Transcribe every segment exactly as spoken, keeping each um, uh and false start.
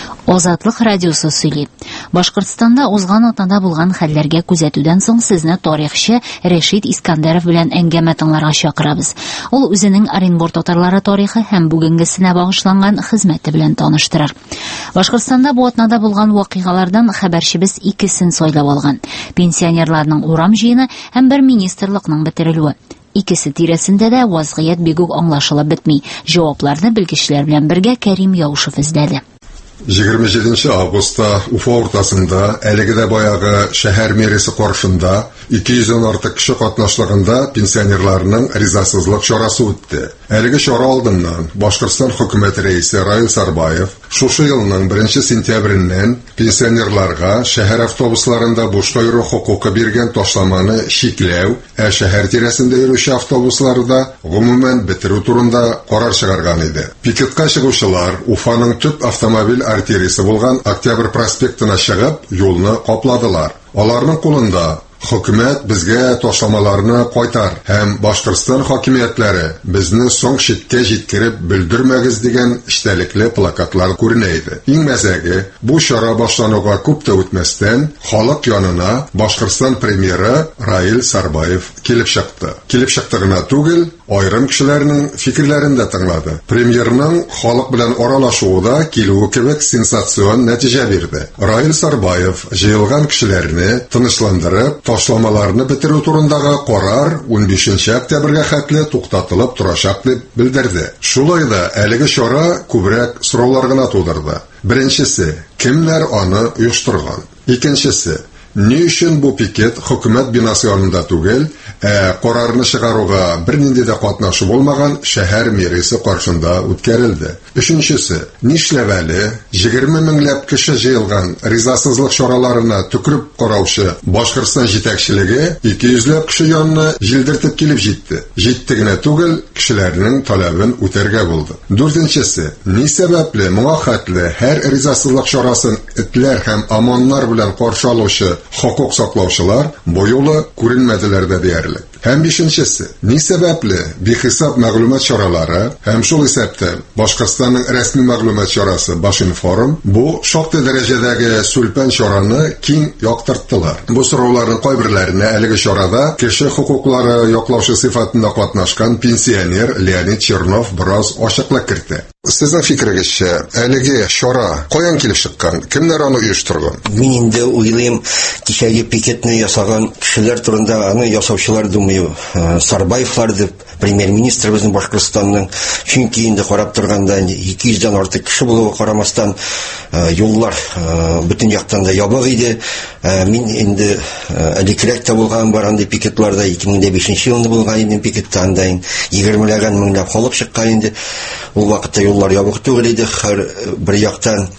Азатлык радиосы сөйли. Башкортстанда узган атнада булган хәлләргә күзәтүдән соң сезне тарихчы Рәшит Искәндәров белән әңгәмә тыңларга чакырабыз. Ул үзенең Оренбур татарлары тарихы һәм бүгенгесенә багышланган хезмәте белән таныштырыр. Башкортстанда бу атнада булган вакыйгалардан хәбәрчебез икесен сайлап алган. Пенсионерларның урам җыены һәм бер министрлыкның бетерелүе. Икесе тирәсендә дә вазгыять бик үк аңлашылып бетми. Җавапларны белгечләр белән бергә Кәрим Яушев эзләде. егерме җиденче августта Уфа уртасында, әлеге дә баягы шәһәр мэриясе каршында ике йөздән артык кеше катнашлыгында пенсионерларның ризасызлык чарасы үтте. Әлеге чара алдыннан Башкортстан хөкүмәте рәисе Раил Сарбаев шушы елның беренче сентябреннән пенсионерларга шәһәр автобусларында бушка йөрү хокукы биргән ташламаны чикләү, ә шәһәр тирәсендә йөрүче автобусларда гомумән бетерү турында карар чыгарган иде. Пикетка чыгучылар Уфаның төп автомобиль артериясе булган Октябрь проспектына чыгып, юлны капладылар. Аларның кулында хөкүмәт безгә ташламаларны кайтар һәм Башкортстан хакимиятләре безне соң читкә җиткереп белдермәгез дигән эчтәлекле плакатлар күренә иде. Иң мәзәге, бу чара башлануга күп тә үтмәстән халык янына Башкортстан премьеры Раил Сарбаев килеп чыкты. Килеп чыкты гына түгел, айрым кешеләрнең фикерләрен дә тыңлады. Премьерның халык белән аралашуында килүе кебек сенсацион нәтиҗә бирде. Раил Сарбаев җыелган кешеләрне тынычландырып, ташламаларны бетерү турындагы карар унбишенче октябрьгә хәтле туктатылып торачак дип белдерде. Шулай да әлеге чара күбрәк сораулар гына тудырды. Беренчесе, кемнәр аны оештырган? Икенчесе, ни өчен бу пикет хөкүмәт бинасы янында түгел, ә карарны чыгаруга бернинди дә катнашы булмаган шәһәр мэриясе каршында үткәрелде. Өченчесе, нишләп әле егерме меңләп кеше җыелган ризасызлык чараларына төкереп караучы Башкортстан җитәкчелеге ике йөзләп кеше янына җилдертеп килеп җитте. Җитте генә түгел, кешеләрнең талабын үтәргә булды. Дүртенчесе, ни сәбәпле моңа хәтле һәр ризасызлык чарасын этләр һәм аманнар белән каршы алучы хокук саклаучылар бу юлы күренмәделәр дә диярлек. Һәм бишенчесе, ни сәбәпле бихисап мәгълүмат чаралары һәм шул исәптән Башкортстанның рәсми мәгълүмат чарасы Башинформ бу шактый дәрәҗәдәге сүлпән чараны киң яктырттылар. Бу сорауларның кайберләренә әлеге чарада кеше хокуклары яклаучы сыйфатында катнашкан пенсионер Леонид Чернов бераз ачыклык кертте. Сезнең фикерегезчә, әлеге чара каян килеп чыккан? Кемнәр аны оештырган? Мин инде уйлыйм, кичәге пикетны ясаган кешеләр турында аны ясаучылар думаю, Сарбаевлар дип, премьер-министр безнең Башкортстанның, чөнки инде карап торганда ике йөздән артык кеше булуга карамастан юллар бөтен яктан да ябык иде. Мин инде электрәк тә булган бар андый пикетларда ике мең бишенче елда булган инде пикетта анда егермеләгән меңләп халык чыккан инде. Ул вакытта юллар ябык түгел иде. Һәр бер яктан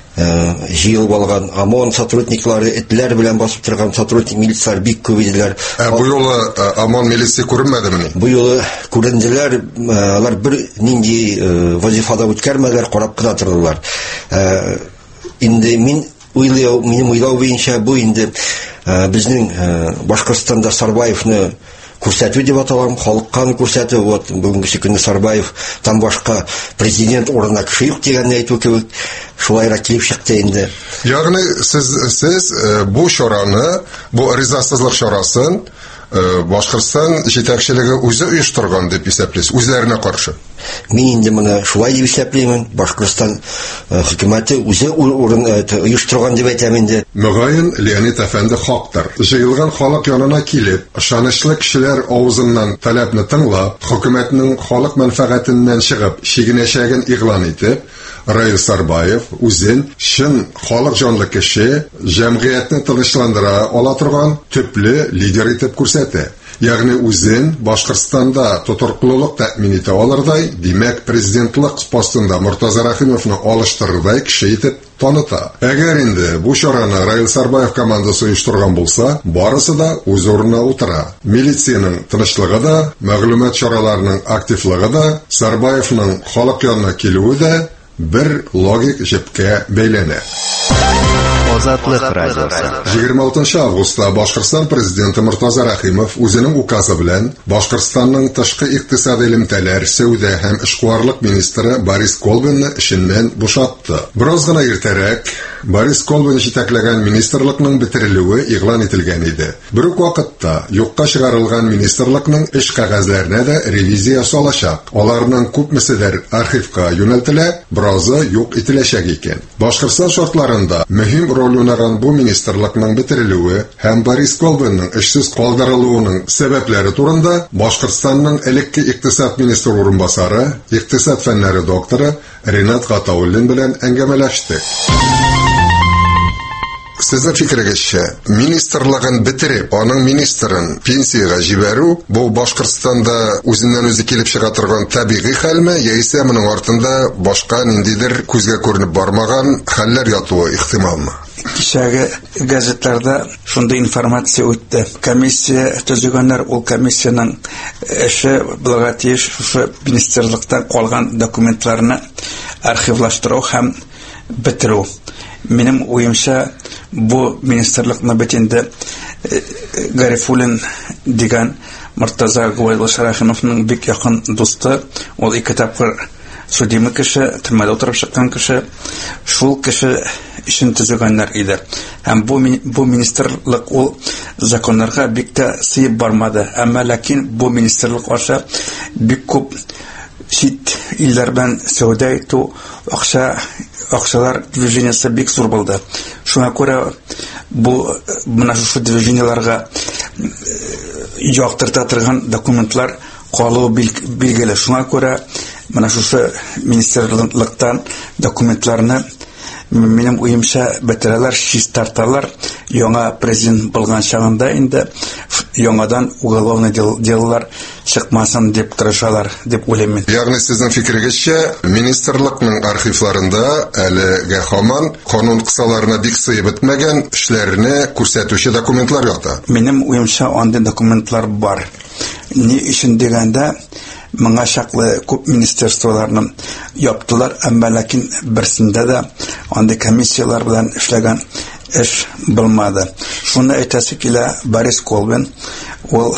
җыелып алган ОМОН сотрудниклары, этләр белән басып торган сотрудник милициялар бик күп иделәр. Ә бу юлы ОМОН милиция күренмәдеме? Бу юлы күренделәр, алар бер нинди вазифада үткәрмәделәр, карап кына тордылар. Инде мин уйлау, минем уйлау буенча бу инде безнең Башкортстанда Сарбаевны күрсәтү дип аталам, халыкка күрсәтү. Вот бүгенге көндә Сарбаев там башка президент урынына кеше юк дигәнне әйтү кебек, шулайрак килеп чыкты инде. Ягъни сез сез бу чараны, бу ризасызлык чарасын Башкортстан җитәкчелеге үзе оештырган дип исәплисез, үзләренә каршы. Мин инде моны шулай дип исәплим. Башкортстан хөкүмәте үзе урын оештырган дип әйтәм инде. Мөгаен Леонид әфәнде хактыр. Җыелган халык янына килеп, ышанычлы кешеләр авызыннан таләпне тыңлап, хөкүмәтнең халык мәнфәгатеннән чыгып, чигенәчәген игълан итеп, Раил Сарбаев үзен чын халык җанлы кеше, җәмгыятьне тынычландыра ала торган төпле лидер итеп күрсәтә. Ягъни үзен Башкортстанда тоторклылык тәэмин итә алырдай, димәк президентлык постында Муртаза Рахимовны алыштырырдай кеше итеп таныта. Әгәр инде бу чараны Раил Сарбаев командасы оештырган булса, барысы да үз урынына утыра. Милициянең тынычлыгы да, мәгълүмат чараларының активлыгы да, Сарбаевның халык янына килүе дә бер логик җепкә бәйләнә. Азатлык радиосы. егерме алтынчы августта Башкортстан президенты Муртаза Рахимов үзенең указы белән Башкортстанның тышкы икътисади элемтәләр, сәүдә һәм эшкуарлык министры Борис Колбинны эшеннән бушатты. Бераз гына иртәрәк Борис Колбин җитәкләгән министрлыкның бетерелүе игълан ителгән иде. Бер үк вакытта юкка чыгарылган министрлыкның эш кәгазьләренә дә ревизия ясалачак. Аларның күпмеседер архивка юнәлтелә, биразы юк ителәчәк икән. Башкортстан шартларында мөһим роль уйнаган бу министрлыкның бетерелүе һәм Борис Колбинның эшсез калдырылуының сәбәпләре турында Башкортстанның элекке икътисад министры урынбасары, икътисад фәннәре докторы Ринат Гатауллин белән әңгәмәләштек. Сезнең фикерегезчә, министрлыгын бетереп, аның министрын пенсияга җибәрү бу Башкортстанда үзеннән үзе килеп чыга торган табигый хәлме, яисә моның артында башка ниндидер күзгә күренеп бармаган хәлләр ятуы ихтималмы? Кичәге газетларда шундый информация үтте. Комиссия төзегәннәр, ул комиссияның эше булырга тиеш шушы министрлыктан калган документларны архивлаштыру һәм бетерү. Минем уемча, бу министрлыкны бетенде Гарифуллин дигән Муртаза Рахимовның бик якын дусты, ул ике тапкыр судимы кеше, төрмәдә утырып чыккан кеше, шул кеше эшен төзегәннәр иде. Һәм бу бу министрлык ул законнарга бик тә сыеп бармады. Әмма ләкин бу министрлык аша бик күп чит илләр белән сәүдә итү, акча акчалар движениясе бик зур булды. Шуңа күрә бу менә шушы движенияларга яктырта торган документлар калу билгеле. Шуңа күрә менә шушы министрлыктан документларны минем уемча бетерәләр, чистарталар. Яңа президент булган чагында инде яңадан уголовный делалар чыкмасын дип тырышалар дип уйлыйм. Ягъни сезнең фикерегезчә, министрлыкның архивларында әлегә һаман канун кысаларына бик сыеп бетмәгән эшләрне күрсәтүче документлар ята. Минем уемча андый документлар бар. Ни өчен дигәндә, моңа чаклы күп министрлыкларны яптылар, әмма ләкин берсендә дә андый комиссиялар белән эшләгән эш булмады. Шуны әйтәсе килә Борис Колбин, ул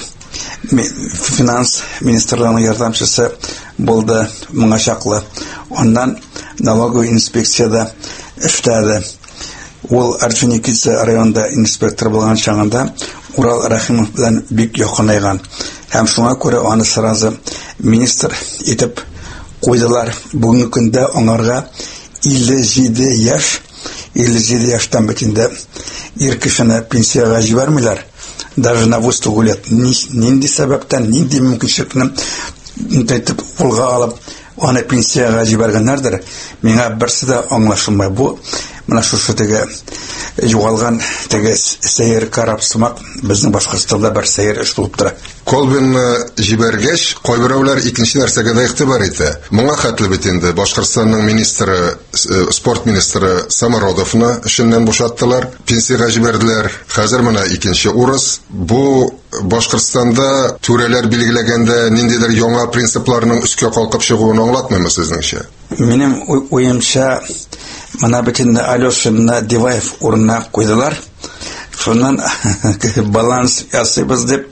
финанс министрлыгының ярдәмчесе булды моңа чаклы. Ондан налоговый инспекцияда эшләде. Ул Орджоникидзе районында инспектор булган чагында Урал Рахимов белән бик якынайган. Һәм шуңа күрә аны сразу министр итеп куйдылар. Бүгенге көндә аңарга илле җиде яшь, илле җиде яшьтан бетендә ир кешене пенсияга җибәрмиләр. Даже на восемь лет. Нинди сәбәптән, нинди мөмкинлекне итеп кулга алып, аны пенсияга җибәргәннәрдер. Миңа берсе дә аңлашылмый. Бу менә шушы теге югалган теге сәер карап сымак безнең Башкортстанда бер сәер эш булып тора. Колбинны җибәргәч, кайберәүләр икенче нәрсәгә дә игътибар итә. Моңа хәтле бит инде Башкортстанның министры, спорт министры Самородовны эшеннән бушаттылар, пенсияга җибәрделәр. Хәзер менә икенче урыс. Бу Башкортстанда түрәләр билгеләгәндә ниндидер яңа принципларның үскә калкып чыгуын аңлатмыймы сезнеңчә? Минем уемча, менә битендә Алёшинны Диваев урынына куйдылар. Шуннан баланс ясыйбыз дип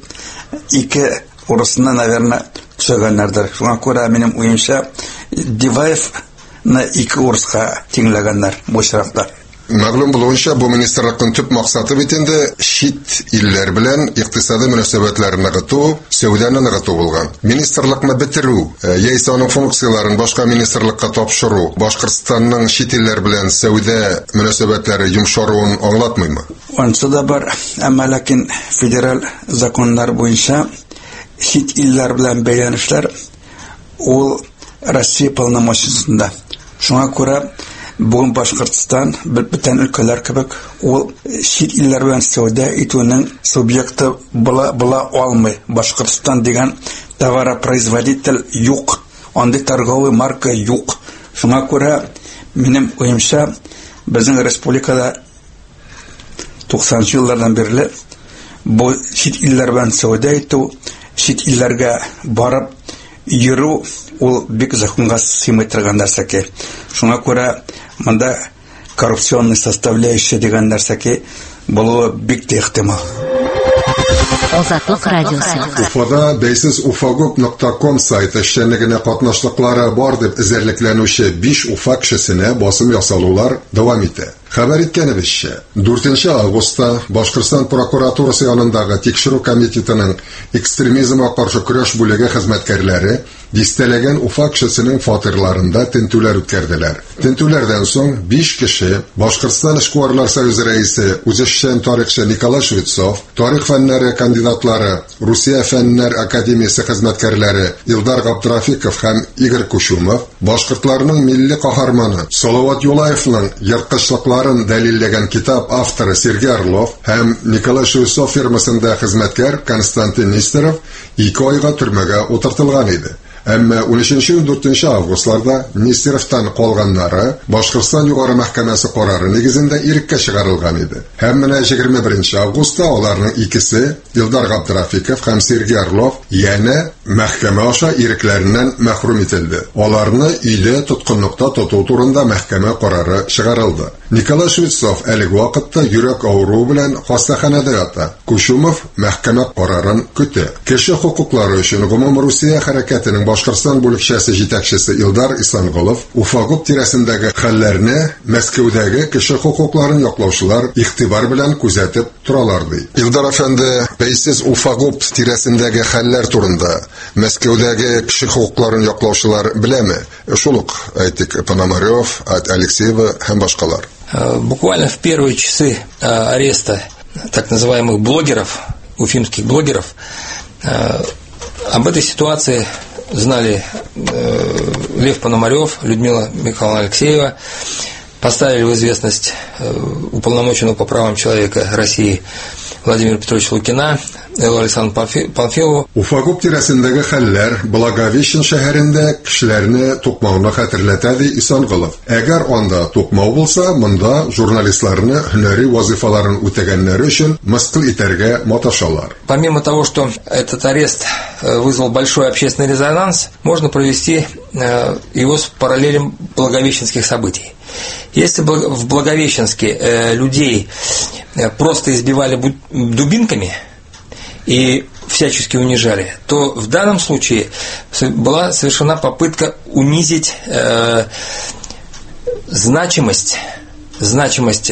ике урысны, наверное, төшәгәннәрдер. Шуңа күрә минем уемча Диваевны ике урыска тиңләгәннәр бу чиракта. Мәгълүм булуынча, бу министрлыкның төп максаты бит инде чит илләр белән икътисади мөнәсәбәтләрне ныгыту, сәүдәне ныгыту булган. Министрлыкны бетерү, яисә аның функцияларын башка министрлыкка тапшыру, Башкортстанның чит илләр белән сәүдә мөнәсәбәтләре йомшаруын аңлатмыймы? Ансы да бар, әмма ләкин федераль законнар буенча чит илләр белән бәйләнешләр ул Россия полномочиясендә. Шуңа күрә бүгін Башкортстан бөтен өлкәләр кебек ул чит илләр белән сәүдә итүнең субъекты була була алмый. Башкортстан дигән товаропроизводитель юк, андый торговый марка юк. Шуңа күрә минем уемча безнең республикада туксанынчы еллардан бирле бу чит илләр белән сәүдә итү, чит илләргә барып йөрү ул бик законга сыймый торган нәрсә. Шуңа күрә монда коррупционный составляющий дигән нәрсәки булуы бик тә ихтимал. Азатлык радиосы. Уфада бәйсез уфагуп нокта ком сайты эшчәнлегенә катнашлыклары бар дип эзәрлекләнүче биш уфа кешесенә басым ясалулар дәвам итә. Хәбәр иткәнебезчә, дүртенче августта Башкортстан прокуратурасы янындагы тикшерү комитетының экстремизмга каршы көрәш бүлеге хезмәткәрләре дистәләгән уфа кешесенең фатирларында тентүләр үткәрделәр. Тентүләрдән соң биш кеше Башкортстан эшкуарлар союзы рәисе үзешчән тарихчы Николай Швецов, тарих фәннәре кандидатлары Русия фәннәр академиясе хезмәткәрләре Илдар Габдрафиков һәм Игорь Кушумов, башкортларның милли каһарманы Салават Юлаевның ярткычлыкларын дәлилләгән китап авторы Сергей Орлов һәм Николай Швецов фирмасында хезмәткәр Константин Нестеров ике айга төрмәгә утыртылган иде. Әмма унөченче-ундүртенче августларда Нестеровтан калганнары Башкортстан югары мәхкәмәсе карары нигезендә иреккә чыгарылган иде. Һәм менә егерме беренче августта аларның икесе, Илдар Габдрафиков һәм Сергей Орлов, янә мәхкәмә аша ирекләреннән мәхрүм ителде. Аларны өйдә тоткынлыкта тоту турында мәхкәмә карары чыгарылды. Николай Швецов әлеге вакытта йөрәк авыруы белән хастаханәдә ята. Кушумов мәхкәмә карарын көтә. Кеше хукуклары өчен гомум Русия хәрәкәтенең Башкортстан бүлекчәсе җитәкчесе Илдар Исангулов Уфагуп тирәсендәге хәлләрне Мәскәүдәге кеше хукукларын яклаучылар игътибар белән күзәтеп торалар ди. Илдар әфәнде, бәйсез Уфагуп тирәсендәге хәлләр турында Мәскәүдәге кеше хукукларын яклаучылар беләме? Шул ук әйтик, Пономарев, Алексеева һәм башкалар. Буквально в первые часы ареста так называемых блогеров, уфимских блогеров, об этой ситуации знали Лев Пономарев, Людмила Михайловна Алексеева, поставили в известность уполномоченного по правам человека России Владимира Петровича Лукина, Эллу Александру Панфилову. Уфагуп тирәсендәге хәлләр Благовещен шәһәрендә кешеләрне тукмауны хәтерләтә ди Исангулов. Әгәр анда тукмау булса, монда журналистларны һөнәри вазифаларын үтәгәннәре өчен мыскыл итәргә маташалар. Помимо того, что этот арест вызвал большой общественный резонанс, можно провести его с параллелем благовещенских событий. Если бы в Благовещенске людей просто избивали дубинками и всячески унижали, то в данном случае была совершена попытка унизить э, значимость, значимость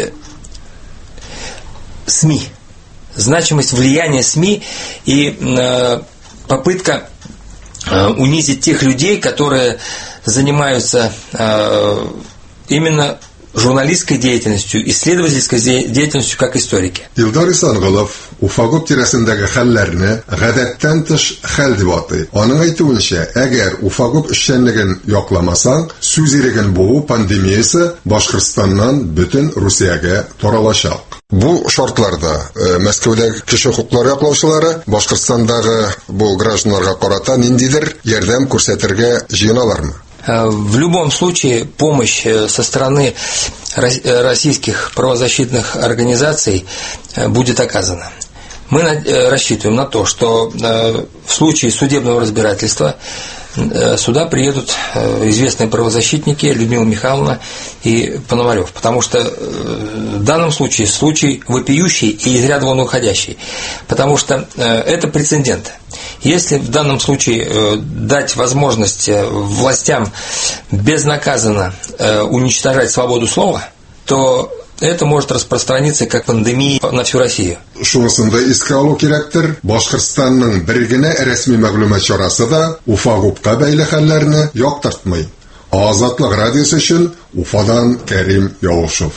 СМИ, значимость влияния СМИ и э, попытка э, унизить тех людей, которые занимаются э, именно журналистской деятельностью, исследовательской деятельностью как историки. Илдар Исангулов Уфагуп тирәсендәге хәлләрне гадәттән тыш хәл дип атый. Аның әйтүенчә, әгәр Уфагуп эшчәнлеген якламасаң, сүз иреген буу пандемиясе Башкортстаннан бөтен Русиягә таралачак. Бу шартларда Мәскәүдәге кеше хукуклары яклаучылары Башкортстандагы бу гражданнарга карата ниндидер ярдәм күрсәтергә җыеналармы? В любом случае помощь со стороны российских правозащитных организаций будет оказана. Мы рассчитываем на то, что в случае судебного разбирательства сюда приедут известные правозащитники Людмила Михайловна и Пономарев, потому что в данном случае случай вопиющий и из ряда вон уходящий, потому что это прецедент. Если в данном случае дать возможность властям безнаказанно уничтожать свободу слова, то это может распространиться как пандемия на всю Россию. Шунысында искә алу кирәктер, Башкортстанның бер генә рәсми мәгълүмат чарасы да Уфагупка бәйле хәлләрне яктыртмый. Азатлык радиосы өчен Уфадан Кәрим Яушев.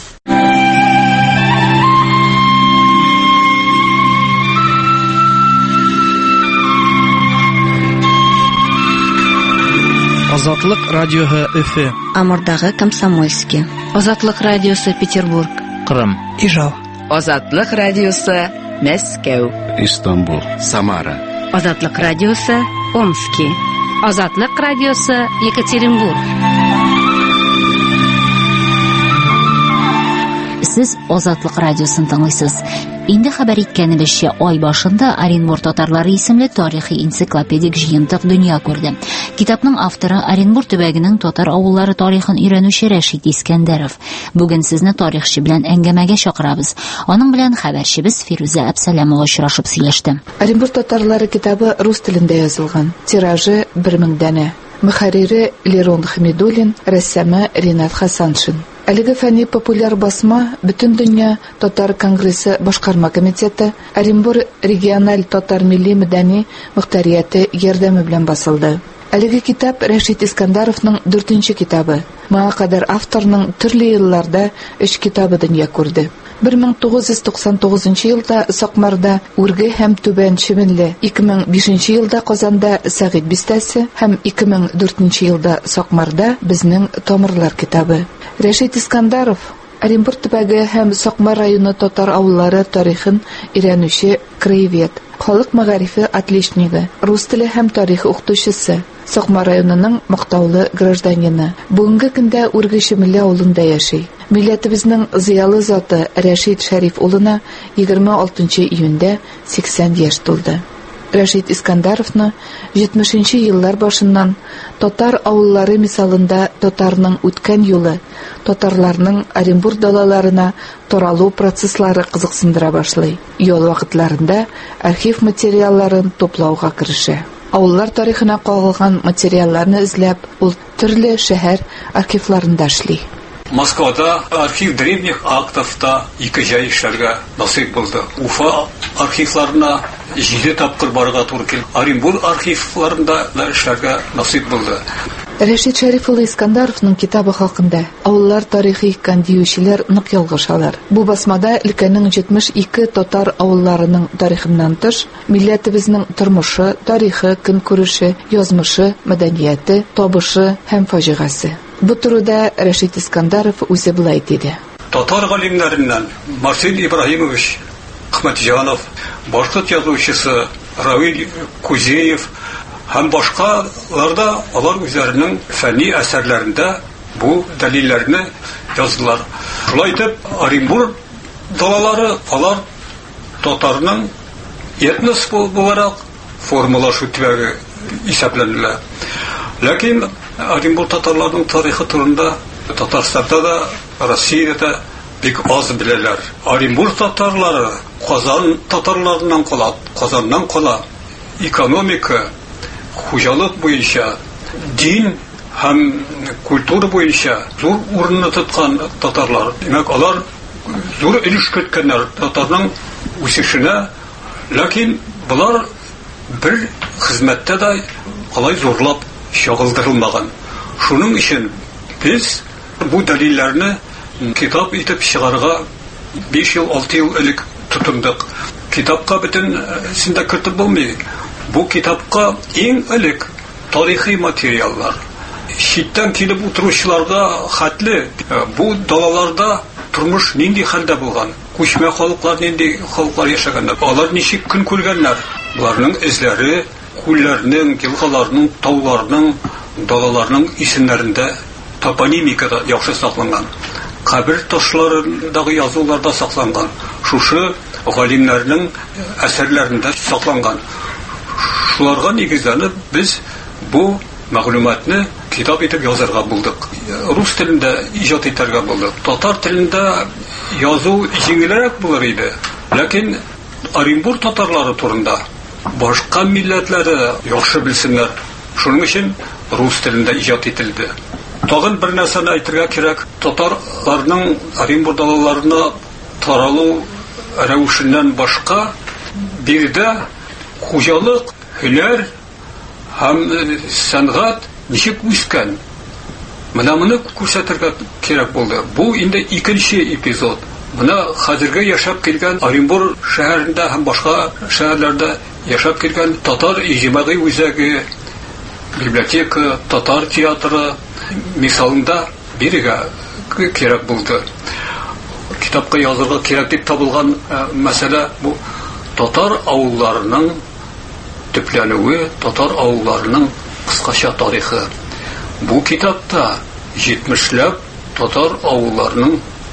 Азатлык радиоһы Өфе. Амурдагы Комсомольский. Азатлык радиосы Петербург. Кырым. Ижау. Азатлык радиосы Мәскәү. Истанбул. Самара. Азатлык радиосы Омский. Азатлык радиосы Екатеринбург. Сез Азатлык радиосын тыңлыйсыз. Инде хәбәр иткәнебезчә, ай башында Оренбур татарлары исемле тарихи энциклопедик җыентык дөнья күрде. Китапның авторы Оренбур төбәгенең татар авыллары тарихын өйрәнүче Рәшит Искәндәров. Бүген сезне тарихчы белән әңгәмәгә чакырабыз. Аның белән хәбәрчебез Фируза Әбсәләмова очрашып сөйләште. Оренбур татарлары китабы рус телендә язылган. Тиражы бер мең дәнә. Мөхәррире Лерон Хмидуллин, рәссамы Ринат Хасаншин. Әлеге фәнни популяр басма бөтен дөнья татар конгрессы башкарма комитеты, Оренбур региональ татар милли мәдәни мөхтәрияте ярдәме белән басылды. Әлеге китап Рәшит Искәндәровның дүртенче китабы. Моңа кадәр авторның төрле елларда өч китабы дөнья күрде. бер мең тугыз йөз туксан тугызынчы елда Сакмарда Үрге һәм Түбән Шимилле, ике мең бишенче елда Казанда Сәгыйть бистәсе һәм ике мең дүртенче елда Сакмарда Безнең тамырлар китабы. Рәшит Искәндәров Оренбур төбәге һәм Сакмар районы татар авыллары тарихын өйрәнүче краевед, халык мәгарифе отличнигы, рус теле һәм тарих укытучысы, Сакмар районының мактаулы гражданины. Бүгенге көндә Үрге Шимилле авылында яши. Милләтебезнең зыялы заты Рәшит Шәриф улына егерме алтынчы июньдә сиксән яшь тулды. Рәшит Искәндәровны җитмешенче еллар башыннан татар авыллары мисалында татарның үткән юлы, татарларның Оренбур далаларына таралу процесслары кызыксындыра башлый. Ял вакытларында архив материалларын туплауга киреше. Авыллар тарихына кагылган материалларны эзләп, ул төрле шәһәр архивларында эшли. Москвада архив древних актовта ике җай эшләргә насыйп булды. Уфа архивларына җиде тапкыр барырга туры килде. Оренбур архивларында да эшләргә насыйп булды. Рәшит Шәриф улы Искәндәровның китабы хакында авыллар тарихи икән диючеләр нык ялгышалар. Бу басмада өлкәнең җитмеш ике татар авылларының тарихыннан тыш, милләтебезнең тормышы, тарихы, көнкүреше, язмышы, мәдәнияте, табышы һәм фаҗигасы. Бу турыда Рәшит Искәндәров үзе булай диде. Татар галимнәреннән Марсель Ибраһимович Хматҗанов, башкорт язучысы Равил Кузеев һәм башкаларда алар үзләренең фәнни әсәрләрендә бу дәлилләрне яздылар. Шулай итеп, Оренбур далалары алар татарның этнос буларак формалашу төбәге исәпләнелә. Ләкин Оренбур татарларының тарихы турында Татарстанда да, Россиядә да бик аз беләләр. Оренбур татарлары Казан татарларыннан кала, Казаннан кала. Экономика, хуҗалык буенча, дин һәм культура буенча зур урынны тоткан татарлар. Димәк, алар зур өлеш керткәннәр татарның үсешенә. Ләкин булар бер хезмәттә дә алай зурлап чагылдырылмаган. Шуның өчен без бу дәлилләрне китап итеп чыгарга биш ел, алты ел элек тотындык. Китапка бөтен синдә кертеп булмый. Бу китапка иң элек тарихи материаллар, читтән килеп утыручыларга хәтле бу далаларда тормыш нинди хәлдә булган, күчмә халыклар нинди халыклар яшәгәннәр, алар ничек көн күргәннәр, буларның эзләре күлләрнең, елгаларның, тауларның, далаларның исемнәрендә топонимикада яхшы сакланган. Кабер ташларындагы язуларда сакланган. Шушы галимнәрнең әсәрләрендә сакланган. Шуларга нигезләнеп без бу мәгълүматны китап итеп язарга булдык. Рус телендә иҗат итәргә булдык. Татар телендә язу җиңелрәк булыр иде. Ләкин Оренбур татарлары турында башка милләтләре яхшы белсеннәр. Шуның өчен рус телендә иҗат ителде. Тагын бер нәрсәне әйтергә кирәк. Татарларның Оренбур далаларына таралу рәвешеннән башка бирдә хуҗалык, һөнәр һәм сәнгать ничек үскән. Менә моны күрсәтергә кирәк булды. Бу инде икенче эпизод. Менә хәзергә яшәп килгән Оренбур шәһәрендә һәм башка шәһәрләрдә яшәп килгән татар иҗтимагый үзәге, библиотека, татар театры мисалында бирегә кирәк булды. Китапка язырга кирәк дип табылган мәсьәлә бу татар авылларының төпләнүе, татар авылларының кыскача тарихы. Бу китапта җитмешләп татар авылларының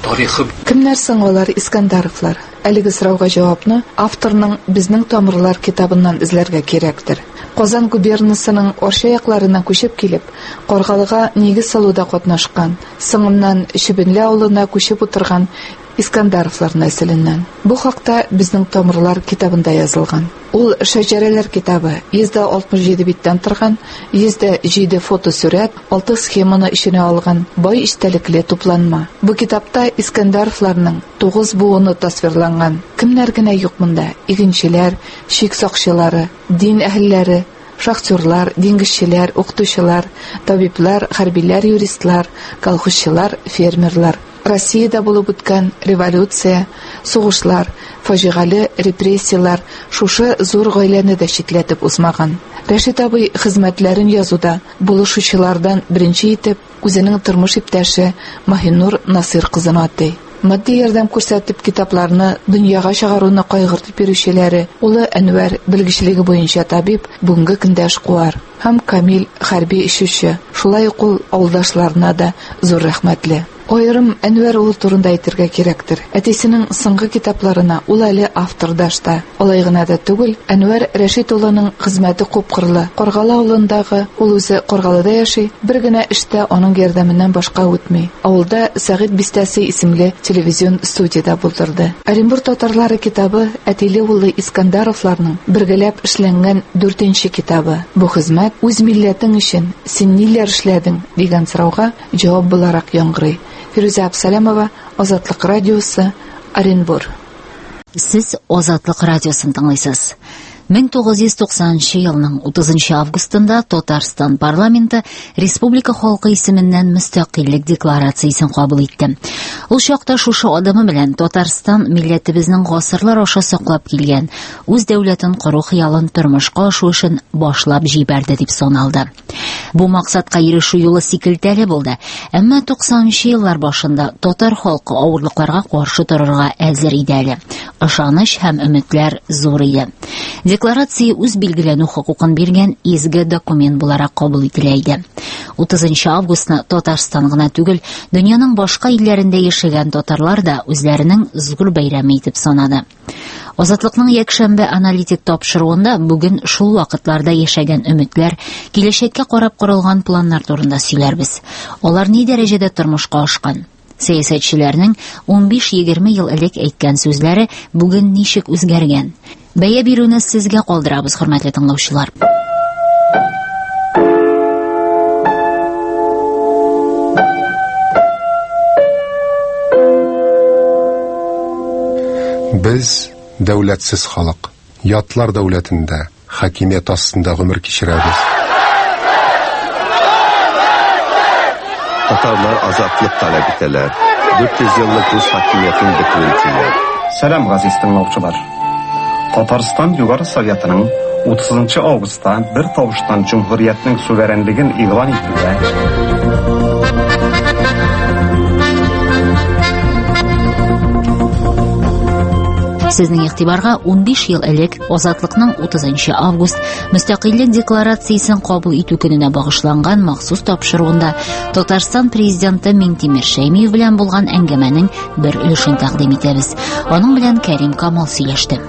тарихы. Кемнәр соң алар Искандаровлар? Әлеге сорауга җавапны авторның Безнең тамырлар китабыннан эзләргә кирәктер. Казан губернасының Орша якларыннан күчеп килеп, Каргалыга нигез салуда катнашкан, соңыннан Чебенле авылына күчеп утырган Искандаровлар нәселеннән. Бу хакта Безнең тамырлар китабында язылган. Ул шәҗәрәләр китабы, йөз алтмыш җиде биттән торган, йөз җиде фотосурәт, алты схеманы иченә алган бай истәлекле тупланма. Бу китапта Искандаровларның тугыз буыны тасвирланган. Кемнәр генә юк монда? Игенчеләр, шик сакчылары, дин әһелләре, шахтерлар, диңгезчеләр, укытучылар, табиблар, хәрбиләр, юристлар, колхозчылар, фермерлар. Россиядә булып үткән революция, сугышлар, фаҗигале репрессиялар шушы зур гаиләне дә читләтеп узмаган. Рәшит абый хезмәтләрен язуда булышучылардан беренче итеп үзенең тормыш иптәше Маһинур Насир кызын атый. Матди ярдәм күрсәтеп китапларны дөньяга чыгаруны кайгыртып йөрүчеләре улы Әнвәр белгечлеге буенча табиб бүгенге көндә эшкуар һәм Камил хәрби эшче. Шулай ук ул авылдашларына да зур рәхмәтле. Айрым Әнвәр улы турында әйтергә кирәктер. Әтисенең соңгы китапларына ул әле автордашта. Алай гына да түгел, Әнвәр Рәшит улының хезмәте күпкырлы. Каргалы авылындагы ул үзе Каргалыда яши, бер генә эштә аның ярдәменнән башка үтми. Авылда Сәгыйть Бистәсе исемле телевизион студияда булдырды. Оренбур татарлары китабы әтиле улы Искандаровларның бергәләп эшләнгән дүртенче китабы. Бу хезмәт үз милләтең өчен син ниләр эшләдең дигән сорауга җавап буларак яңгырый. Фируза Абсалямова, Азатлык радиосы, Оренбур. Сез Азатлык радиосын тыңлыйсыз. мең тугыз йөз туксанынчы елның утызынчы августында Татарстан парламенты республика халкы исеменнән мөстәкыйльлек декларациясын кабул итте. Ул чакта шушы адымы белән Татарстан милләтебезнең гасырлар аша саклап килгән үз дәүләтен кору хыялын тормышка ашу өчен башлап җибәрде дип саналды. Бу максатка ирешү юлы сикелтәле булды, әмма туксанынчы еллар башында татар халкы авырлыкларга каршы торырга әзер иде әле. Ышаныч һәм өметләр зур иде. Декларация үз билгеләнү хокукын биргән изге документ буларак кабул ителә иде. утызынчы августны Татарстан гына түгел, дөньяның башка илләрендә яшәгән татарлар да үзләренең зур бәйрәме итеп санады. Азатлыкның якшәмбе аналитик тапшыруында бүген шул вакытларда яшәгән өметләр, киләчәккә карап корылган планнар турында сөйләрбез. Алар ни дәрәҗәдә тормышка ашкан? Сәясәтчеләрнең ун биш-егерме ел элек әйткән сүзләре бүген ничек үзгәргән? Бәя бирүне сезгә калдырабыз, хөрмәтле тыңлаучылар. Без дәүләтсез халык, ятлар дәүләтендә, хакимият астында гомер кичерәбез. Татарлар азатлык таләп итәләр. дүрт йөз еллык үз хакимиятен бетерүен теләр. Сәлам, газиз тыңлаучылар. Татарстан Югары Советының утызынчы августта бер тавыштан җумһуриятның суверенлеген игълан итүгә Сезнең игътибарга ун биш ел элек Азатлыкның утызынчы август мөстәкыйльлек декларациясен кабул итү көненә багышланган махсус тапшыруында Татарстан президенты Минтимер Шәймиев белән булган әңгәмәнең бер өлешен тәкъдим итәбез. Аның белән Кәрим Камал сөйләште.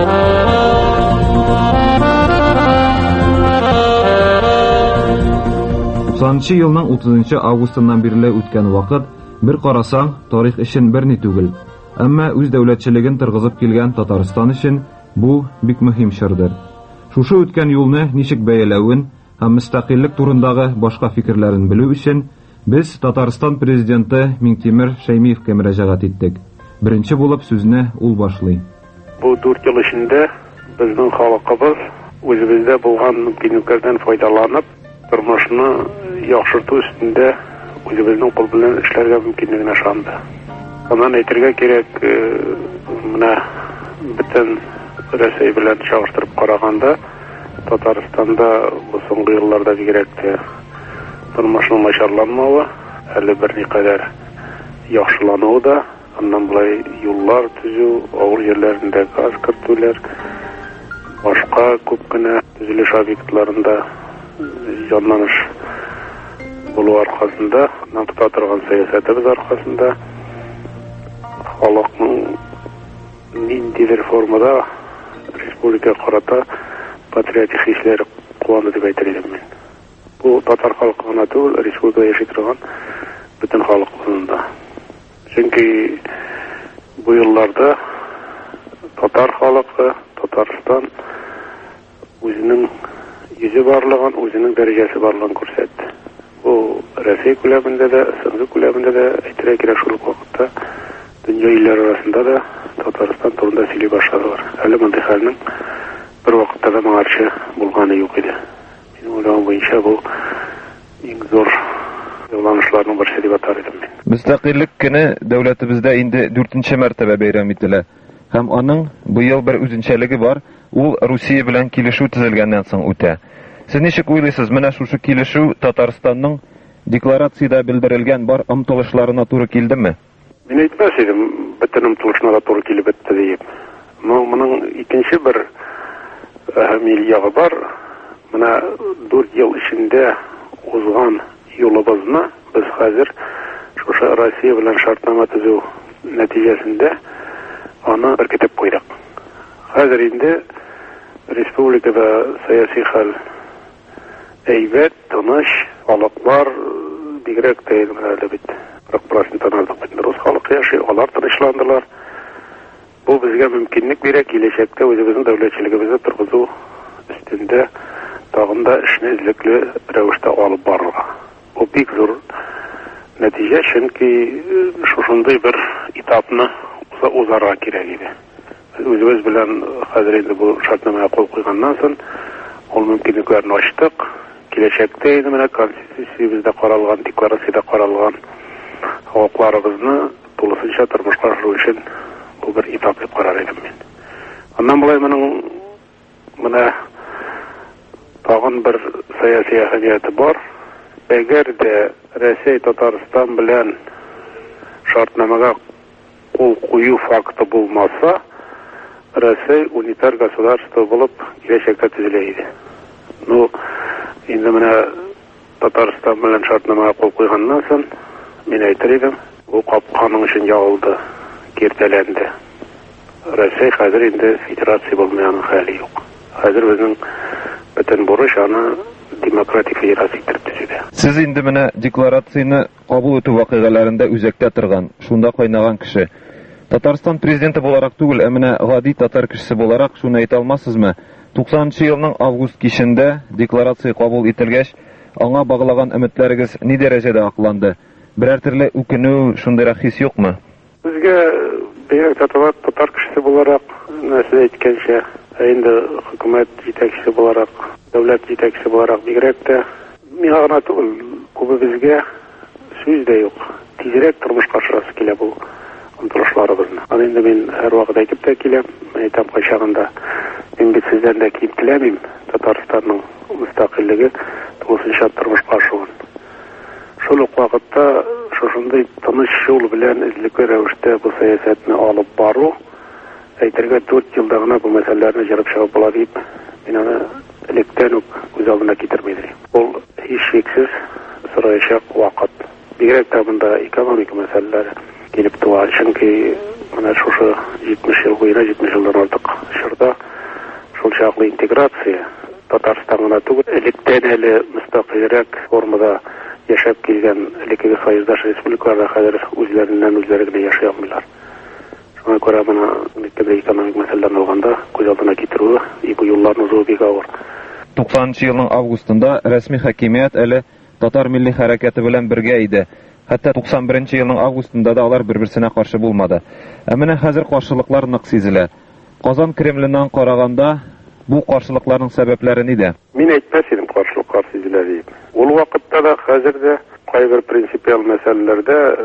туксанынчы елның утызынчы августыннан бирле үткән вакыт, бер карасаң, тарих өчен берни түгел. Әмма үз дәүләтчелеген тыргызып килгән Татарстан өчен бу бик мөһим чордыр. Шушы үткән юлны ничек бәяләвен һәм мөстәкыйльлек турындагы башка фикерләрен белү өчен без Татарстан президенты Минтимер Шәймиевкә мөрәҗәгать иттек. Беренче булып сүзне ул башлый. Бу дүрт ел эчендә безнең халкыбыз үзебездә булган мөмкинлекләрдән файдаланып, тормышны яхшырту өстендә үзебезнең кул белән эшләргә мөмкинлегенә ышанды. Аннан әйтергә кирәк, менә бөтен Рәсәй белән чагыштырып караганда, Татарстанда бу соңгы елларда бигрәк тә тормышның начарланмавы, әле берникадәр яхшылануы да, аннан булай юллар төзү, авыл җирләрендә газ кертүләр, башка күп кенә төзелеш объектларында җанланыш булу аркасында, аннан тота торган сәясәтебез аркасында халыкның ниндидер формада республика карата патриотик хисләре куаны дип әйтер идем мин. Бу татар халкы гына түгел, республикада яши торган бөтен халыкның да. Чөнки бу елларда татар халкы, Татарстан үзенең йөзе барлыгын, үзенең дәрәҗәсе барлыгын күрсәтте. Бу Россия күләмендә дә, СНГ күләмендә дә әйтергә кирәк шул вакытта дөнья илләре арасында да Татарстан турында сөйли башладылар. Әле мондый хәлнең бер вакытта да моңарчы булганы юк иде. Минем уйлавым буенча бу иң зур юлланышларның берсе дип атар идем мин. Мөстәкыйльлек көне дәүләтебездә инде дүртенче мәртәбә бәйрәм ителә. Һәм аның быел бер үзенчәлеге бар, ул Русия белән килешү төзелгәннән соң үтә. Сез ничек уйлыйсыз, менә шушы килешү Татарстанның декларациядә белдерелгән бар омтылышларына туры килдеме? Мин әйтмәс идем, бөтен омтылышларына туры килеп бетте дип. Моның икенче бер әһәмиятле ягы бар. Менә дүрт ел эчендә узган юлыбызны без хәзер шушы Россия белән шартнама төзү нәтиҗәсендә аны беркетеп куйдык. Хәзер инде республикада саяси хәл әйбәт, тыныч, халыклар бигрәк тә әле бит. кырык процент артык бит рус халкы яши, алар тынычландылар. Бу безгә мөмкинлек бирә киләчәктә үзебезнең дәүләтчелегебезне торгызу өстендә тагын да эшне эзлекле рәвештә алып барырга. Бу бик зур нәтиҗә, чөнки шушындый бер этапны узарга кирәк иде. Үзебез белән хәзер инде бу шартнамага кул куйганнан соң ул мөмкинлекләрне ачтык. Киләчәктә инде менә Конституциябездә каралган, декларациядә каралган хокукларыбызны тулысынча тормышка ашыру өчен бу бер этап дип карар идем мин. Аннан болай моның менә тагын бер саяси әһәмияте бар. Әгәр дә Россия Татарстан белән шартнамага кул кую факты булмаса, Россия унитар государство булып киләчәктә төзелә иде. Ну, инде менә Татарстан белән шартнамага кул куйганнан соң мин әйтер идем, бу капканың өчен ягылды, киртәләнде. Россия хәзер инде федерация булмаган хәле юк. Хәзер безнең бөтен бурыч аны демократик федерация итеп төзүдә. Сез инде менә декларацияны кабул итү вакыйгаларында үзәктә торган, шунда кайнаган кеше. Татарстан президенты буларак түгел, ә менә гади татар кешесе буларак шуны әйтә алмассызмы? туксанынчы елның август кичендә декларация кабул ителгәч, аңа баглаган өметләрегез ни дәрәҗәдә акланды? Берәр төрле үкенү, шундый хис юкмы? Безгә бигрәк татар татар кешесе буларак, нәрсә әйткәнчә, инде хөкүмәт җитәкчесе буларак, дәүләт җитәкчесе буларак бигрәк тә миңа гына түгел, күбе безгә сүз дә юк. Тизрәк тормышка ашырасы килә бу омтылышларыбызны. Аны инде мин һәр вакыт әйтеп тә киләм, әйтәм кайчагында. Мин бит сездән дә ким теләмим Татарстанның мөстәкыйльлеге тулысынча тормышка ашуын. Шул ук вакытта шушындый тыныч юл белән эзлекле рәвештә бу сәясәтне алып бару, әйтергә дүрт елда гына бу мәсьәләләрне җырып чыгып була дип, мин аны электән үк күз алдына китермәдем. Ул һичшиксез сораячак вакыт. Бигрәк тә монда экономик мәсьәләләр килеп туа, чөнки менә шушы җитмеш ел буена, җитмеш елдан артык чорда шул чаклы интеграция Татарстанга түгел, электән әле мөстәкыйльрәк формада яшәп килгән элекке союздаш республикаларда хәзер үзләреннән үзләре генә яши алмыйлар. Шуңа күрә моны мектепте экономик мәсьәләләрне алганда күз алдына китерүе, бу юлларны узу бик авыр. туксанынчы елның августында рәсми хакимият әле татар милли хәрәкәте белән бергә иде. Хәтта туксан беренче елның августында да алар бер-берсенә каршы булмады. Ә менә хәзер каршылыклар нык сизелә. Казан Кремленнән караганда бу каршылыкларның сәбәпләре нидә? Мин әйтмәс идем каршылыклар сизелә дип. Ул вакытта да хәзер дә кайбер принципиаль мәсьәләләрдә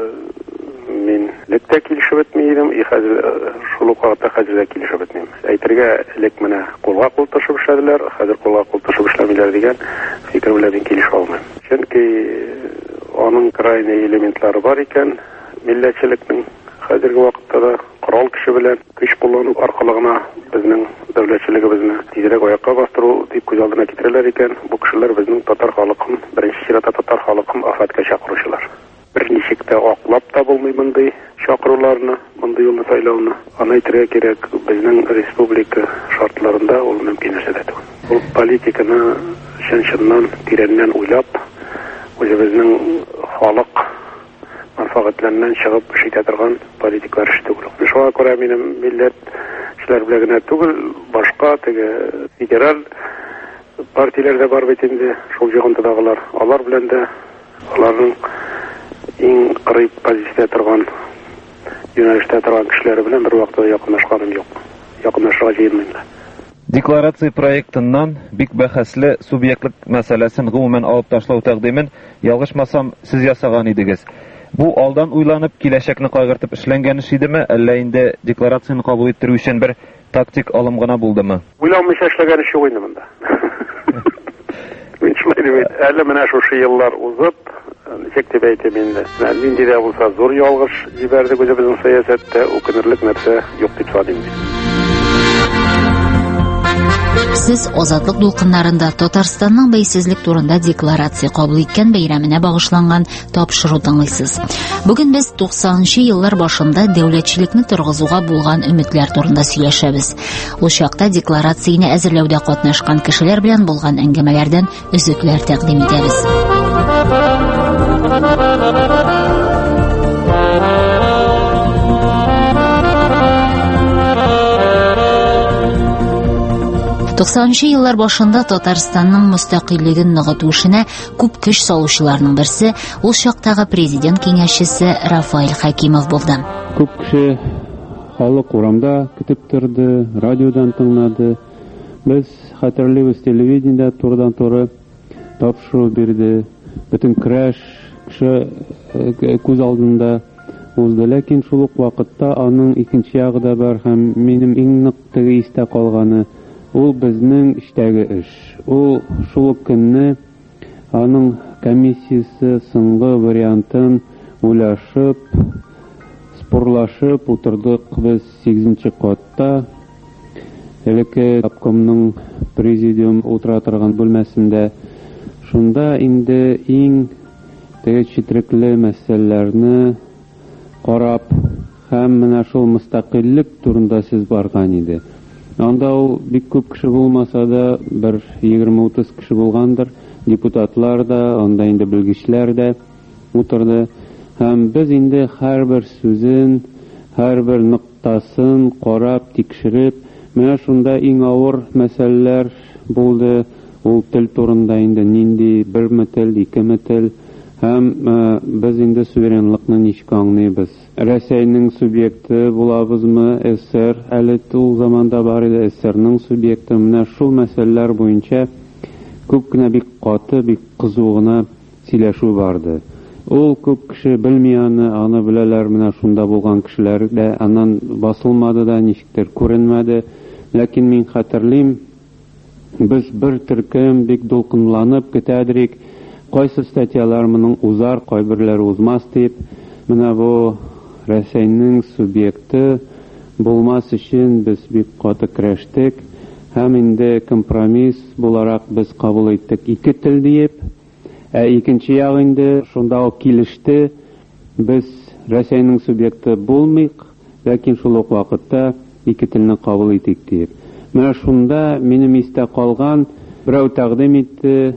мин лектә килешеп бетми идем, и хәзер шул вакытта хәзер дә килешеп бетмим. Әйтергә элек менә кулга кул тышып эшләделәр, хәзер кулга кул тышып эшләмиләр дигән фикер белән мин килешә алмыйм. Чөнки аның крайне элементлары бар икән, милләтчелекнең хәзерге вакытта да корал кеше белән көч куллану аркылы гына безнең дәүләтчелегебезне тизрәк аякка бастыру дип күз алдына китерәләр икән. Бу кешеләр безнең татар халкын, беренче чиратта татар халкын афәткә чакыручылар. Берничек тә аклап та булмый мондый чакыруларны, мондый сайлауны анайтырга кирәк. Безнең республика шартларында ул мөмкин нәрсә түгел. Ул политиканы чын-чыннан тирәннән уйлап, үзебезнең халык мәнфәгатьләреннән чыгып эш итә торган политиклар эш түгел. Шуңа күрә минем милләт эшләр белән генә түгел, башка теге федераль партияләрдә бар бит инде шул җыгынтыдагылар. Алар белән дә аларның иң кырык позиция торган юнәлештә торган кешеләр белән бер вакытта якынлашканым юк. Якынлашырга җыенмыйм да. Декларация проектыннан бик бәхәсле субъектлык мәсьәләсен гомумән алып ташлау тәкъдимен, ялгышмасам, сез ясаган идегез. Бу алдан уйланып, киләчәкне кайгыртып эшләнгән эш идеме, әллә инде декларацияны кабул иттерү өчен бер тактик алым гына булдымы? Уйламыйча эшләгән эш юк инде монда. Мин шулай дим, әле менә шушы еллар узып, ничек дип әйтим инде. Нинди дә булса зур ялгыш җибәрдек үзебезнең сәясәттә, үкенерлек нәрсә юк дип саныйм. Сез азатлык дулкыннарында Татарстанның бәйсезлек турында декларация кабул иткән бәйрәменә багышланган тапшыру тыңлыйсыз. Бүген без туксанынчы еллар башында дәүләтчелекне торгызуга булган өметләр турында сөйләшәбез. Ул чакта декларацияне әзерләүдә катнашкан кешеләр белән булган әңгәмәләрдән өзекләр тәкъдим итәбез. туксанынчы еллар башында Татарстанның мөстәкыйльлеген ныгыту эшенә күп көч салучыларның берсе ул чактагы президент киңәшчесе Рафаэль Хакимов булды. Күп кеше халык урамда көтеп торды, радиодан тыңлады. Без хәтерлибез, телевидениедә турыдан-туры тапшыру бирде. Бөтен краш кеше күз алдында узды, ләкин шул ук вакытта аның икенче ягы да бар һәм минем иң нык теге истә калганы ул безнең эштәге эш. Ул шул көнне аның комиссиясе соңгы вариантын уйлашып, спорлашып утырдык без сигезенче катта. Элекке обкомның президиум утыра торган бүлмәсендә. Шунда инде иң теге четерекле мәсьәләләрне карап һәм менә шул мөстәкыйльлек турында сүз барган иде. Анда ул бик күп кеше булмаса да, бер егерме-утыз кеше булгандыр, депутатлар да, анда инде белгечләр дә утырды. Һәм без инде һәрбер сүзен, һәрбер ноктасын карап, тикшереп, менә шунда иң авыр мәсьәләләр булды. Ул тел турында инде нинди берме тел, икеме тел, һәм без инде суверенлыкны ничек аңлыйбыз. Россиянең субъекты булабызмы, СССР әле ул заманда бар иде, СССРның субъекты. Менә шул мәсьәләләр буенча күп кенә бик каты, бик кызу гына сөйләшү барды. Ул күп кеше белми аны, аны беләләр, менә шунда булган кешеләр дә аннан басылмады да, ничектер күренмәде. Ләкин мин хәтерлим, без бер төркем бик дулкынланып көтәдерик, кайсы статьялар моның узар, кайберләр узмас дип, менә бу Россиянең субъекты булмас өчен без бик каты көрәштек, һәм инде компромисс буларак без кабул иттек ике тел дип. Ә икенче як инде шунда ук килеште, без Россиянең субъекты булмыйк, ләкин шул ук вакытта ике телне кабул итик дип. Менә шунда минем истә калган берәү тәкъдим итте,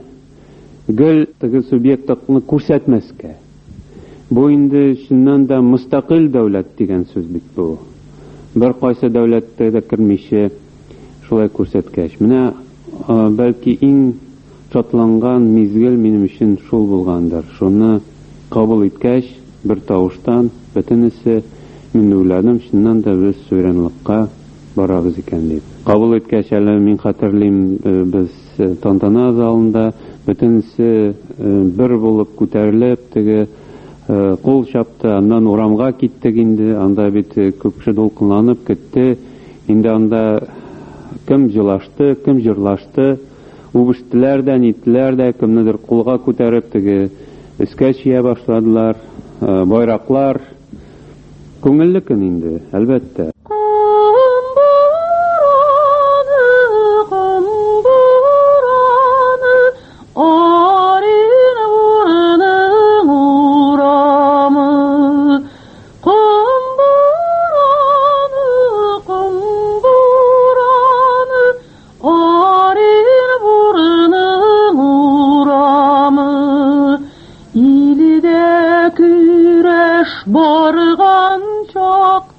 гел теге субъектлыкны күрсәтмәскә. Бу инде чыннан да мустақил дәүләт дигән сүз бит бу. Бер кайсы дәүләттә дә кирмичә шулай күрсәткәч. Менә бәлки иң шатланган мизгел минем өчен шул булгандыр. Шуны кабул иткәч, бер тавыштан бөтенесе мин уйладым, чыннан да без суверенлыкка барабыз икән дип. Кабул иткәч, әле мин хәтерлим, без тантана залында бөтенесе бер булып күтәрелеп, теге кул чапты, аннан урамга киттек инде, анда бит күп кеше дулкынланып китте. Инде анда кем җылашты, кем җырлашты, үбештеләр дә, нитләр дә, кемнедер кулга күтәреп теге өскә чия башладылар, байраклар. Күңелле көн инде, әлбәттә.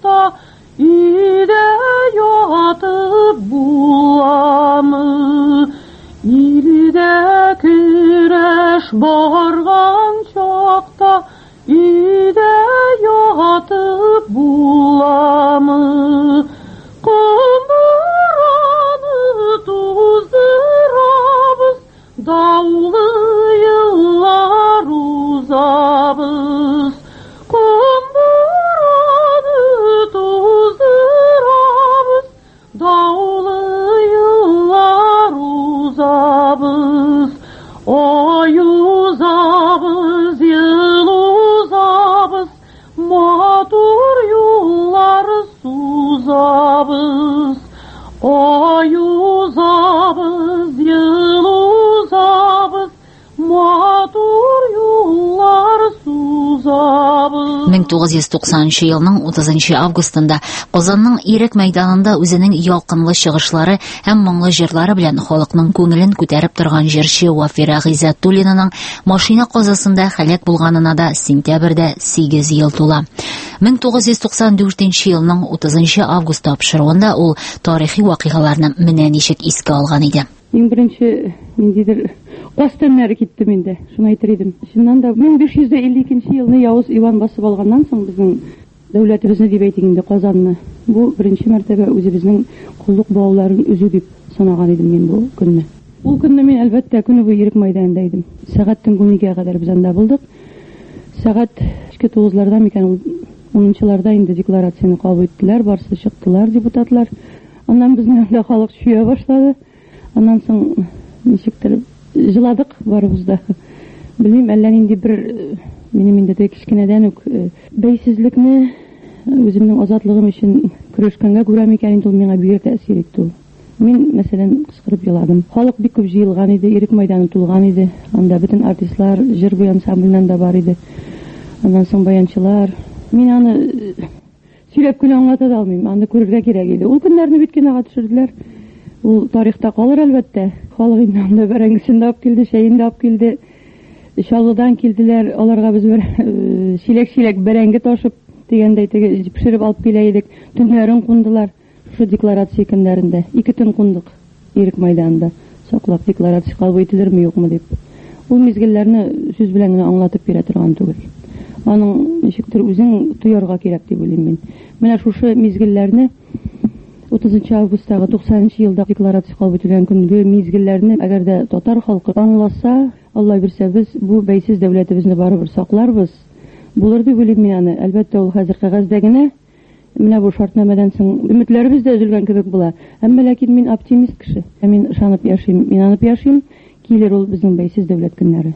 чакта үйдә ятып буламы? Илдә көрәш барган чакта үйдә ятып буламы? Кымыраны туздырабыз, даулы еллар узабыз. Кымыраны туздырабыз, даулы еллар узабыз. Ой узабыз, ел узабыз, матур юллар сузабыз. Ой узабыз, ел узабыз, матур юллар сузабыз. мең тугыз йөз туксанынчы елның утызынчы августында Казанның Ирек мәйданында үзенең ялкынлы чыгышлары һәм моңлы җырлары белән халыкның күңелен күтәреп торган җырчы Вафира Гыйззәтуллинаның машина казасында һәлак булганына да сентябрьдә сигез ел тула. мең тугыз йөз туксан дүртенче елның утызынчы август тапшыруында ул тарихи вакыйгаларны менә ничек искә алган иде. Иң беренче ниндидер кастаннары китте миндә. Шуны әйтер идем. Чыннан да мең биш йөз илле икенче елны Явыз Иван басып алганнан соң безнең дәүләтебезне дип әйтик инде Казанны. Бу беренче мәртәбә үзебезнең куллык бауларын үзү дип санаган идем мин бу көнне. Ул көнне мин әлбәттә көне буе Ирек мәйданында идем. Сәгатьтән уникегә кадәр без анда булдык. Сәгать кичке тугызларда микән унынчыларда инде декларацияны кабул иттеләр, барысы чыктылар депутатлар. Аннан безнең анда халык шуя башлады. Аннан соң ничектер җыладык барыбыз да. Белмим, әллә нинди бер минем инде дә кичкенәдән үк бәйсезлекне үземнең азатлыгым өчен көрәшкәнгә күрә микән инде ул миңа бик тәэсир итте. Мин, мәсәлән, кычкырып еладым. Халык бик күп җыелган иде, Ирек мәйданы тулган иде. Анда бөтен артистлар, җыр бу ансамбльнән да бар иде. Аннан соң баянчылар. Мин аны сөйләп кенә аңлата да алмыйм. Аны күрергә кирәк иде. Ул көннәрне бит кинога төшерделәр. Ул тарихта калыр әлбәттә. Халык инде анда бәрәңгесен дә алып килде, шәйен дә алып килде. Чаллыдан килделәр. Аларга без бер чиләк-чиләк бәрәңге ташып дигәндәй теге пешереп алып килә идек. Төннәрен кундылар. Шу декларация көннәрендә ике төн кундык Ирек мәйданында. Саклап декларация кабул ителерме, юкмы дип. Ул мизгелләрне сүз белән генә аңлатып бирә торган түгел. Аның ничектер үзең тоярга кирәк дип уйлыйм мин. Менә шушы мизгелләрне утызынчы августагы туксанынчы елда декларация кабул ителгән көнге мизгелләрне әгәр дә татар халкы аңласа, Алла бирсә, без бу бәйсез дәүләтебезне барыбер сакларбыз. Булыр дип уйлыйм мин аны. Әлбәттә, ул хәзер кәгазьдә генә менә бу шартнамәдән соң өметләребез дә өзелгән кебек була. Әмма ләкин мин оптимист кеше. Мин ышанып яшим, мин анып яшим, килер ул безнең бәйсез дәүләт көннәре.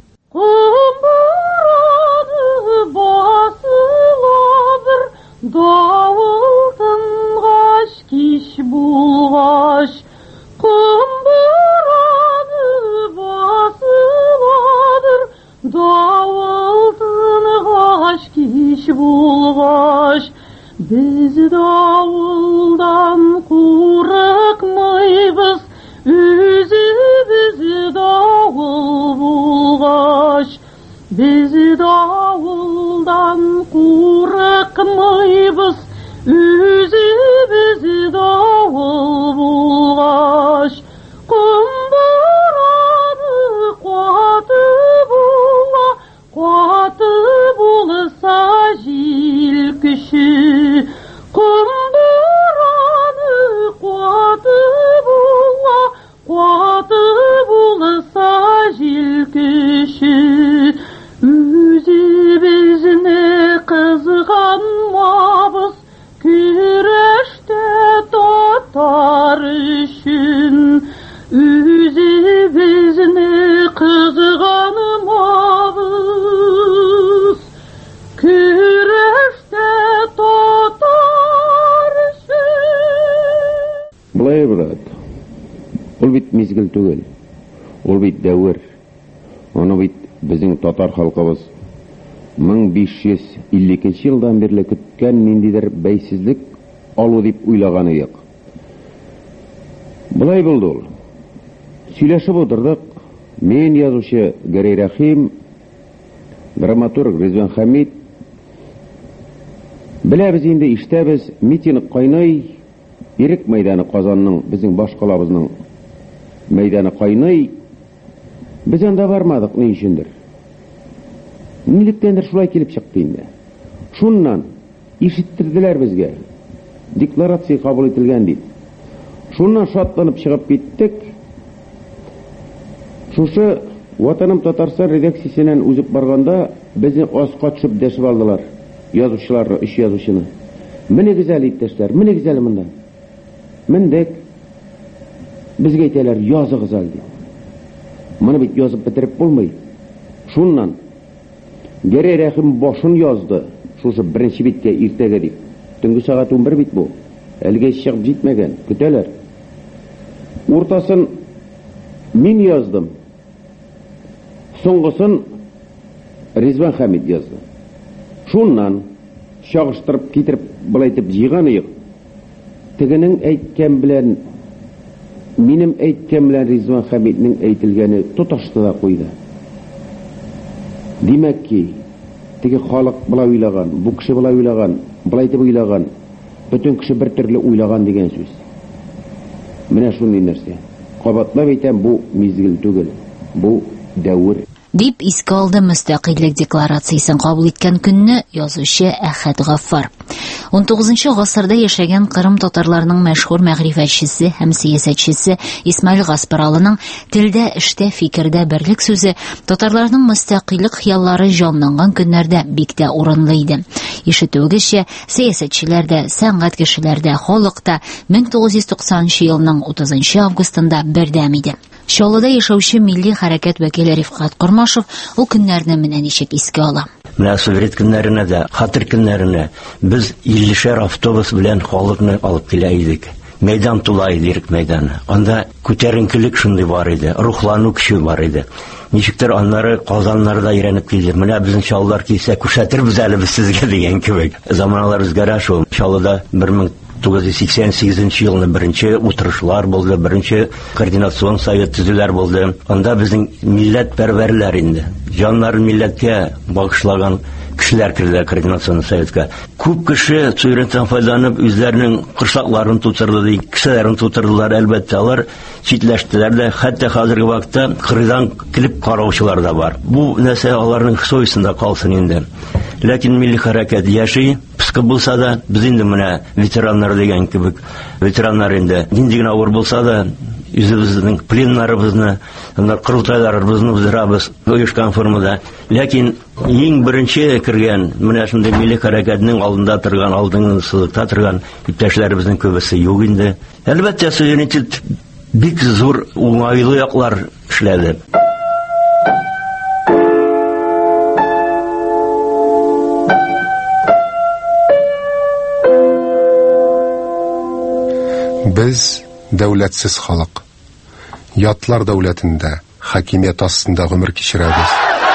Басыладыр, давыл тынгаш, кич булгаш. Кымбыраны басыладыр, давыл тынгаш, кич булгаш. Biz davuldan korkmayız, üzümüz davul bulgaç. Biz davuldan korkmayız, üzümüz davul bulgaç. Kumbıranı katı bula, katı bulsa jil küşü. Kumbıranı katı bula, katı bulsa jil küşü. Üzümüzne kızganmabız, güreşte tatar üçün. Üzümüzne kızganmabız, güreşte tatar üçün. Былай брат, ул бит мизгел түгел, ул бит дәвер. Аны бит безнең татар халкыбыз мең биш йөз илле икенче елдан бирле көткән ниндидер бәйсезлек алу дип уйлаган идек. Былай булды ул. Сөйләшеп утырдык. Мен язучы Гәрәй Рәхим, драматург Резван Хамид, Беләбез инде, ишетәбез, митинг кайный, Ирек мәйданы Казанның, безнең баш калабызның мәйданы кайный. Без анда бармадык, ни өчендер? Нилектәндер шулай килеп чыкты инде. Шуннан ишеттерделәр безгә. Декларация кабул ителгән дип. Шуннан шатланып чыгып киттек. Шушы Ватаным Татарстан редакциясеннән үзеп барганда, безне аска төшеп дәшеп алдылар. Язучылар, үч язучыны. Менегез әле иптәшләр, менегез әле монда. Мендек. Безгә әйтәләр, языгыз әле. Моны бит язып бетереп булмый. Шуннан Гәрәй Рәхим башын язды. Шушы беренче биткә иртәгә дип. Төнге сәгать унбер бит бу. Әлегә чыгып җитмәгән. Көтәләр. Уртасын мин яздым. Соңгысын Резван Хәмид язды. Шуннан чагыштырып китереп былай дип җыйган идек. Тегенең әйткән белән минем әйткән белән Резван Хәмиднең әйтелгәне тоташты да куйды. Димәк ки, теге халык былай уйлаган, бу кеше былай уйлаган, былай дип уйлаган, бөтен кеше бер төрле уйлаган дигән сүз. Менә шундый нәрсә. Кабатлап әйтәм, бу мизгел түгел. Бу дәвр. Дип искә алды Мөстәкыйльлек декларациясен кабул иткән көнне язучы Әхәт Гаффар. он тугызынчы гасырда яшәгән Кырым татарларының мәшһүр мәгърифәтчесе һәм сиясәтчесе Исмаил Гаспаралының телдә, эштә, фикердә берлек сүзе татарларның мөстәкыйльлек хыяллары җанланган көннәрдә бик тә урынлы иде. Ишетүгезчә, сиясәтчеләрдә, сәнгать кешеләрдә, халыкта мең тугыз йөз туксанынчы елның утызынчы августында бердәм иде. Чаллыда яшәүче милли хәрәкәт вәкиле Рифкат Кормашев ул көннәрне менә ничек искә ала. Менә Совет көннәренә дә, хәтер көннәренә без иллешәр автобус белән халыкны алып килә идек. Мәйдан тула иде, Ирек мәйданы. Анда күтәренкелек шундый бар иде, рухлану көче бар иде. Ничектер аннары Казаннарда өйрәнеп килде. Менә безнең чаллар килсә күрсәтербез әле без сезгә дигән кебек. Заманалар үзгәрә шул. Чаллыда бер мең тугыз йөз сиксән сигезенче елны беренче утырышлар булды, беренче координацион совет төзүләр булды. Анда безнең милләт пәрвәрләр инде. Җаннарын милләткә багышлаган кешеләр кирде координацион советка. Күп кеше суверенитеттан файдаланып үзләренең кырсакларын тутырды, кешеләрен тутырдылар, әлбәттә алар читләштеләр дә, хәтта хәзерге вакытта кырыйдан килеп караучылар да бар. Бу нәрсә аларның совестында калсын инде. Ләкин милли хәрәкәт яши, пыскы булса да, без инде менә ветераннар дигән кебек, ветераннар инде нинди генә авыр булса да, үзебезнең пленнарыбызны, кырылтайларыбызны уздырабыз оешкан формада. Ләкин иң беренче кергән менә шундый милли хәрәкәтнең алдында торган, алдыңгы сызыкта торган иптәшләребезнең күбесе юк инде. Әлбәттә, суверенитет бик зур уңайлы яклар эшләде. Без дәүләтсез халык. Ятлар дәүләтендә, хакимият астында гомер кичерәбез.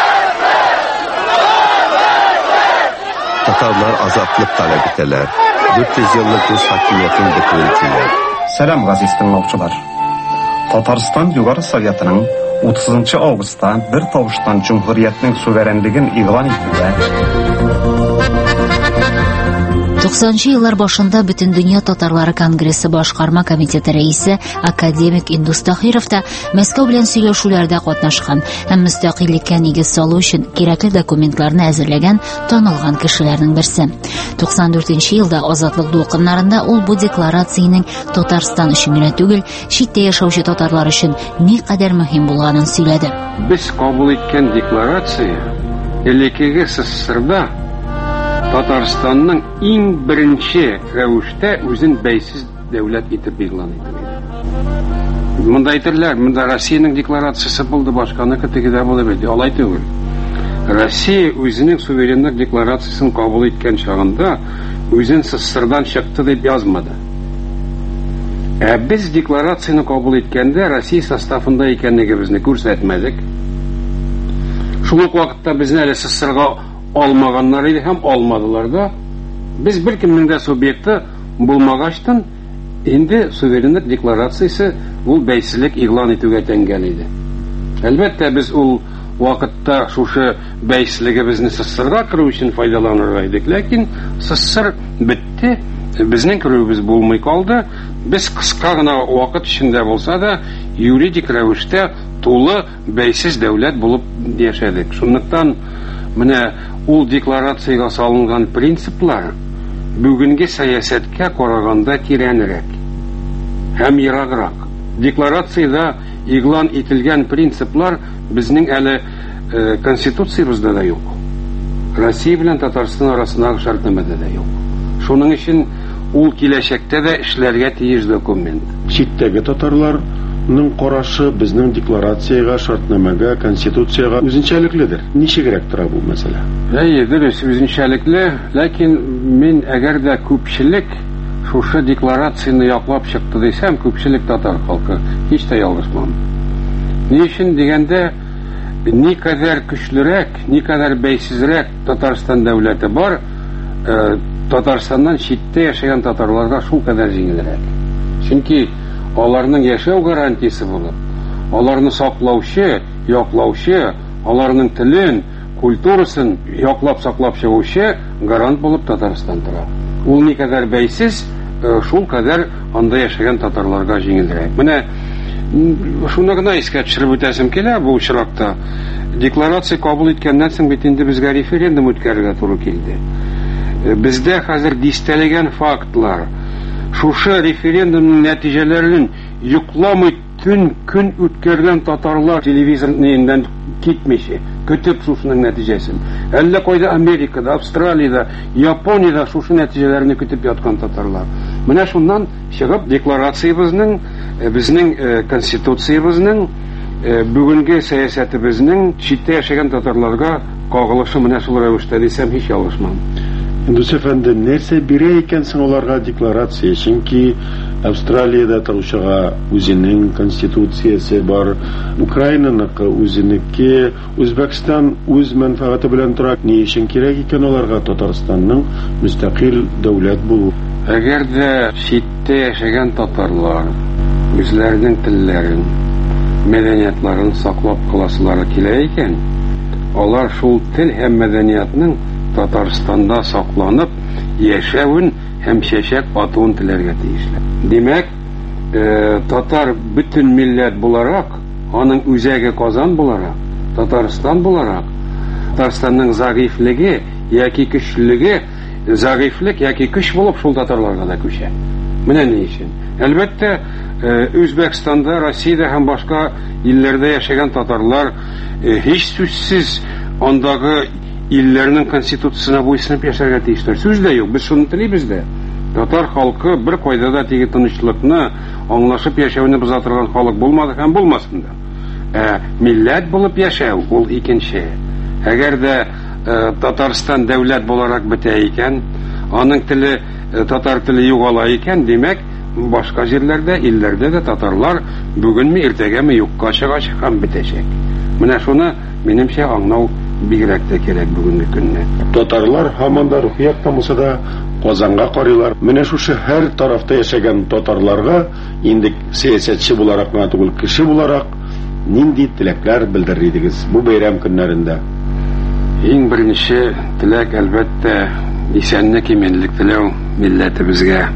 Татарлар азатлык таләп итәләр. дүрт йөз еллык үз хакимиятен бетерү итәләр. Сәлам, газиз тыңлаучылар. Татарстан Югары Советының утызынчы августта бер тавыштан Җумһуриятның суверенлеген игълан итүгә туксанынчы еллар башында Бөтен дөнья татарлары конгрессы башкарма комитеты рәисе академик Индус Тахиров та Мәскәү белән сөйләшүләрдә катнашкан һәм мөстәкыйльлеккә нигез салу өчен кирәкле документларны әзерләгән танылган кешеләрнең берсе. туксан дүртенче елда азатлык дулкыннарында ул бу декларациянең Татарстан өчен генә түгел, читтә яшәүче татарлар өчен никадәр мөһим булганын сөйләде. Без кабул иткән декларация элекеге СССРда Татарстанның иң беренче рәвештә үзен бәйсез дәүләт итеп игълан итте. Монда әйтерләр, монда Россиянең декларациясе булды, башканы тегедә булып иде. Алай түгел. Россия үзенең суверенлык декларациясын кабул иткән чагында үзен СССРдан чыкты дип язмады. Ә без декларацияны кабул иткәндә Россия составында икәнлегебезне күрсәтмәдек. Шул ук вакытта безне әле СССРга алмаганнар иде һәм алмадылар да. Без бер кемнең дә субъекты булмагачтан инде суверенлык декларациясе ул бәйсезлек игълан итүгә тәңгәл иде. Әлбәттә, без ул вакытта шушы бәйслегебезне СССРга керү өчен файдаланырга идек, ләкин СССР бетте, безнең керүебез булмый калды. Без кыска гына вакыт эчендә булса да юридик рәвештә тулы бәйсез дәүләт булып яшәдек. Шунлыктан менә ул декларациягә салынган принциплар бүгенге сәясәткә караганда тирәнрәк һәм ераграк. Декларациядә игълан ителгән принциплар безнең әле э, конституциябызда да юк. Россия белән Татарстан арасындагы шартнамәдә дә юк. Шуның өчен ул киләчәктә дә эшләргә тиеш документ. Читтәге татарларның карашы безнең декларациягә, шартнамәгә, конституциягә үзенчәлекледер. Ничегрәк тора бу мәсьәлә? Әйе, дөрес, үзенчәлекле, ләкин мин әгәр дә күпчелек шушы декларацияны яклап чыкты дисәм, күпчелек татар халкы һич тә ялгышмам. Ни өчен дигәндә, никадәр көчлерәк, никадәр бәйсезрәк Татарстан дәүләте бар, э, Татарстаннан читтә яшәгән татарларга шул кадәр җиңелрәк. Чөнки аларның яшәү гарантиясе булып, аларны саклаучы, яклаучы, аларның телен, культурасын яклап саклап чыгучы гарант булып Татарстан тора. Ул никадәр бәйсез, шул кадәр анда яшәгән татарларга җиңелрәк. Менә шуны гына искә төшереп үтәсем килә бу очракта. Декларация кабул иткәннән соң бит инде безгә референдум үткәрергә туры килде. Бездә хәзер дистәләгән фактлар, шушы референдумның нәтиҗәләрен йокламый төн көн үткәргән татарлар телевизорнан китмичә, көтеп шушының нәтиҗәсен. Әллә кайда Америкада, Австралиядә, Япониядә шушы нәтиҗәләрне көтеп яткан татарлар. Менә шуннан чыгып декларациябызның, безнең конституциябызның, бүгенге сәясәтебезнең читтә яшәгән татарларга кагылышы менә шул рәвештә дисәм һич ялгышмам. Индус әфәнде, нәрсә бирә икән соң аларга декларация? Чөнки Австралиядә торучыга үзенең конституциясе бар, Украинаныкы үзенеке, Үзбәкстан үз мәнфәгате белән тора. Ни өчен кирәк икән аларга Татарстанның мөстәкыйль дәүләт булу? Әгәр дә читтә яшәгән татарлар үзләренең телләрен, мәдәниятларын саклап каласылары килә икән, алар шул тел һәм мәдәниятның Татарстанда сакланып яшәвен һәм чәчәк атуын теләргә тиешле. Димәк, э, татар бөтен милләт буларак, аның үзәге Казан буларак, Татарстан буларак, Татарстанның загыйфлеге яки көчлеге, загыйфлек яки көч булып шул татарларга да күчә. Менә ни өчен? Әлбәттә, э, Үзбәкстанда, Россиядә һәм башка илләрдә яшәгән татарлар э, һич сүзсез андагы илләрнең конституциясына буйсынып яшәргә тиештер. Сүз дә юк, без шуны телибез дә. Татар халкы бер кайда да теге тынычлыкны, аңлашып яшәүне боза торган халык булмады һәм булмасын да. Ә милләт булып яшәү ул икенче. Әгәр дә ә, Татарстан дәүләт буларак бетә икән, аның теле, ә, татар теле югала икән, димәк, башка җирләрдә, илләрдә дә татарлар бүгенме, иртәгәме юкка чыгачак һәм бетәчәк. Менә шуны минемчә аңлау бигрәк тә кирәк бүгенге көнне. Татарлар һаман да рухият булса да Казанга карыйлар. Менә шушы һәр тарафта яшәгән татарларга инде сәясәтче буларак, мә түгел кеше буларак нинди теләкләр белдеридегез бу бәйрәм көннәрендә? Иң беренче теләк әлбәттә исәнлек, иминлек теләү милләтебезгә.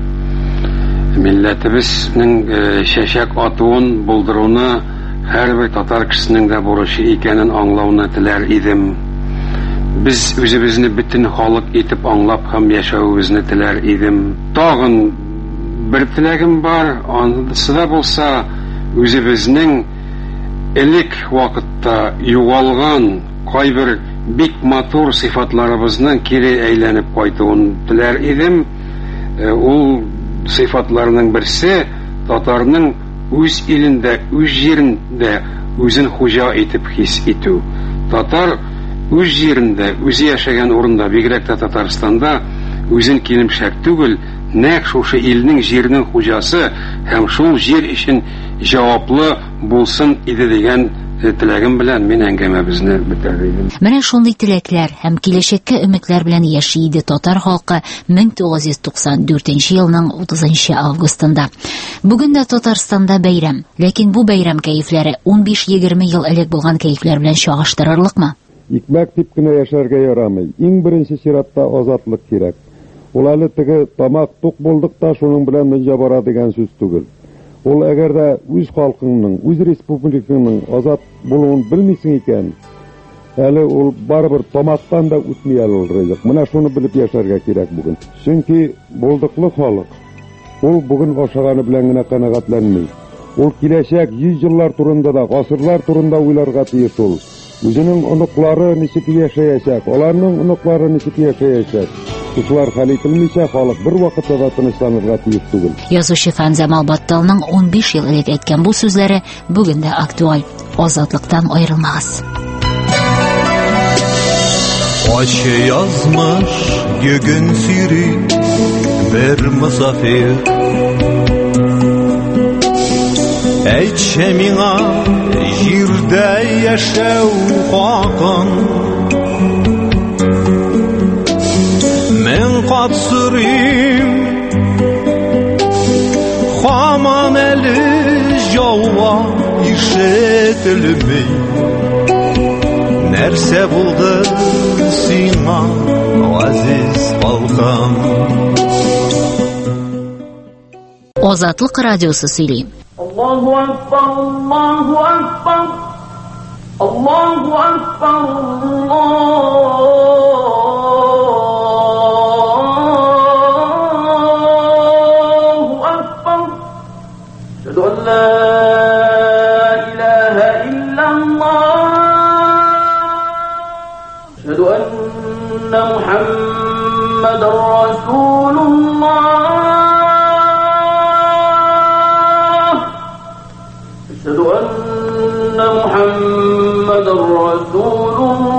Милләтебезнең чәчәк атуын булдыруны һәрбер татар кешесенең дә бурычы икәнен аңлауны теләр идем. Без үзебезне бөтен халык итеп аңлап һәм яшәүебезне теләр идем. Тагын бер теләгем бар, анысы да булса, үзебезнең элек вакытта югалган кайбер бик матур сыйфатларыбызның кире әйләнеп кайтуын теләр идем. Ул сыйфатларның берсе татарның үз илендә, үз җирендә үзен хуҗа итеп хис итү. Татар үз җирендә, үзе яшәгән урында, бигрәк тә Татарстанда үзен килемшәк түгел, нәкъ шушы илнең җирнең хуҗасы һәм шул җир өчен җаваплы булсын иде дигән теләгем белән мин әңгәмәбезне бетердем. Менә шундый теләкләр һәм киләчәккә өметләр белән яши иде татар халкы мең тугыз йөз туксан дүртенче елның утызынчы августында. Бүген дә Татарстанда бәйрәм, ләкин бу бәйрәм кәефләре унбиш-егерме ел элек булган кәефләр белән чагыштырырлыкмы? Икмәк дип кенә яшәргә ярамый. Иң беренче чиратта азатлык кирәк. Ул әле теге тамак тук булдык та шуның белән дөнья бара дигән сүз түгел. Ул әгәр дә үз халкыңның, үз республикаңның азат булуын белмисең икән, әле ул барыбер тамактан да үтми әле ул ризык. Менә шуны белеп яшәргә кирәк бүген. Чөнки булдыклы халык ул бүген ашаганы белән генә канәгатьләнми. Ул киләчәк йөз еллар турында да, гасырлар турында уйларга тиеш ул. Үзенең оныклары ничек яшәячәк, аларның оныклары ничек яшәячәк. Шулар хәл ителмичә халык бер вакытта да тынычланырга тиеш түгел. Язучы Фәнзәмал Батталның унбиш ел элек әйткән бу сүзләре бүген дә актуаль. Азатлыктан аерылмагыз. Ачы язмыш йөген сири бер мусафир. Әйтче миңа җирдә яшәү хакын. Мен кат сөрим Хаман әле җауа ишетелми. Нәрсә булды сиңа газиз халкым? Азатлык радиосы сөйли. Аллаһу акбар, Аллаһу акбар. Аллаһу акбар. Аллаһу акбар. Ашһаду ан ла илаха иллаллаһ. Ашһаду анна Мухаммадар расулуллах. أشهد أن محمد رسول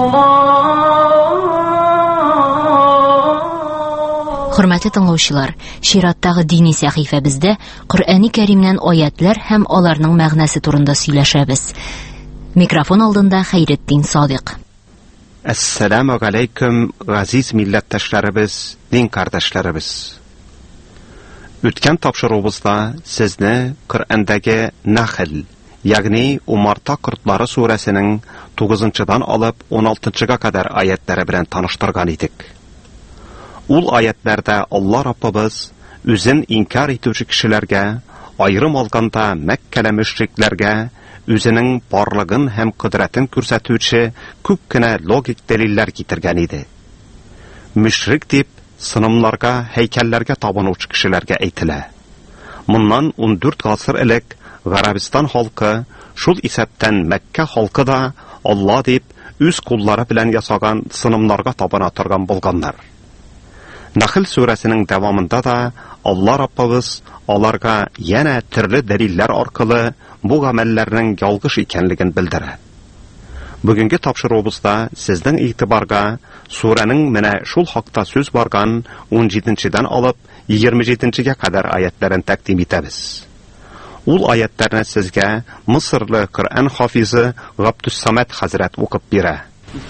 الله. Хөрмәтле тыңлаучылар, чираттагы дини сәхифәбездә Коръәни Кәримнән аятлар һәм аларның мәгънәсе турында сөйләшәбез. Микрофон алдында Хәйретдин Садык. Ассаламу алейкум, газиз милләттәшләребез, дин кардәшләребез. Үткән тапшыруыбызда сезне Коръәндәге Нахл, ягъни Умарта кортлары сүрәсенең тугызынчыдан алып он алтынчыга кадәр аятлары белән таныштырган идек. Ул аятларда Алла Раббыбыз үзен инкар итүче кешеләргә, айрым алганда Мәккәле мөшрикләргә үзенең барлыгын һәм кудрәтен күрсәтүче күп кенә логик дәлилләр китергән иде. Мөшрик дип сынымларга, һәйкәлләргә табынучы кешеләргә әйтелә. Моннан он дүрт гасыр элек Гарабистан халкы, шул исәптән Мәккә халкы да Алла дип үз куллары белән ясаган сынымларга табына торган булганнар. Нахл сүрәсенең дәвамында да Алла Раббыбыз аларга янә төрле дәлилләр аркылы бу гамәлләрнең ялгыш икәнлеген белдерә. Бүгенге тапшыруыбызда сезнең игътибарга сүрәнең менә шул хакта сүз барган он җиденчедән алып егерме җиденчегә кадәр аятларын тәкъдим итәбез. Ул аятларны сезгә Мисырлы Коръән хафизы Габдуссамад хәзрәт укып бирә.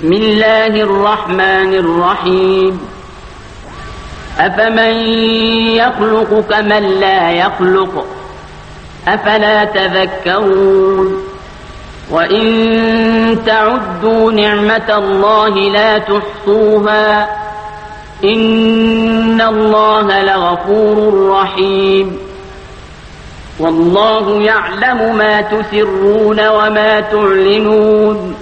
Бисмиллаһир-рахманир-рахим. أفمن يخلق كمن لا يخلق أفلا تذكرون وإن تعدوا نعمة الله لا تحصوها إن الله لغفور رحيم والله يعلم ما تسرون وما تعلنون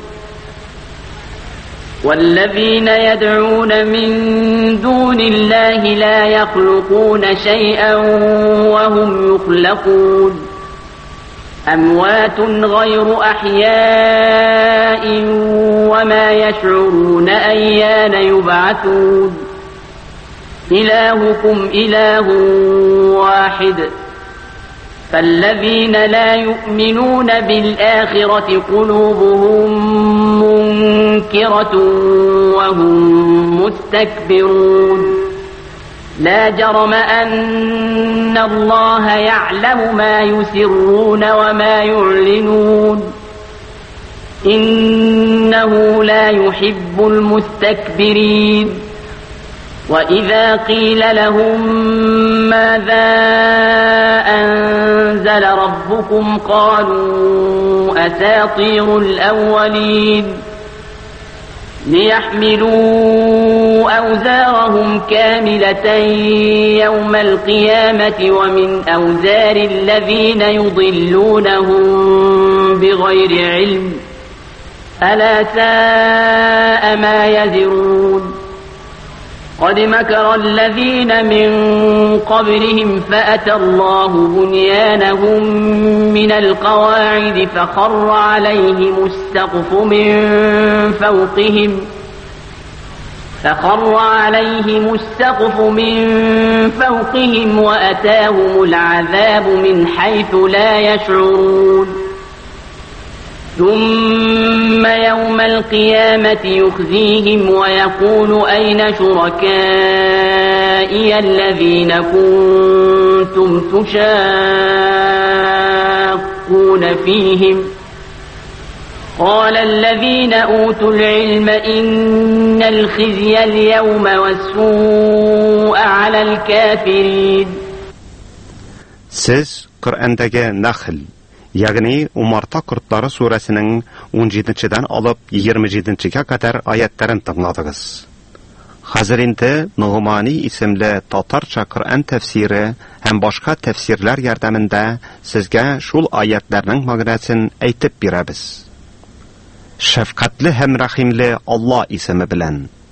والذين يدعون من دون الله لا يخلقون شيئا وهم يخلقون أموات غير أحياء وما يشعرون أيان يبعثون إلهكم إله واحد فالذين لا يؤمنون بالآخرة قلوبهم منكرة وهم مستكبرون لا جرم أن الله يعلم ما يسرون وما يعلنون إنه لا يحب المستكبرين وإذا قيل لهم ماذا أنزل ربكم قالوا أساطير الأولين ليحملوا أوزارهم كاملة يوم القيامة ومن أوزار الذين يضلونهم بغير علم ألا ساء ما يزرون قد مكر الذين من قبلهم فأتى الله بنيانهم من القواعد فخر عليهم السقف من فوقهم فخر عليهم السقف من فوقهم وأتاهم العذاب من حيث لا يشعرون ثم يوم القيامة يخزيهم ويقول أين شركائي الذين كنتم تشاقون فيهم قال الذين أوتوا العلم إن الخزي اليوم والسوء على الكافرين. Siz Kur'andagi Nahl ya'ni Umarta Kurtlari surasining o'n yettinchidan olib yigirma yettinchiga qadar oyatlarini tingladingiz. Hozir endi Nug'mani ismli tatarcha Qur'on tafsiri ham boshqa tafsirlar yordamida sizga shul oyatlarning ma'nosini aytib beramiz. Shafqatli ham rahimli Alloh ismi bilan.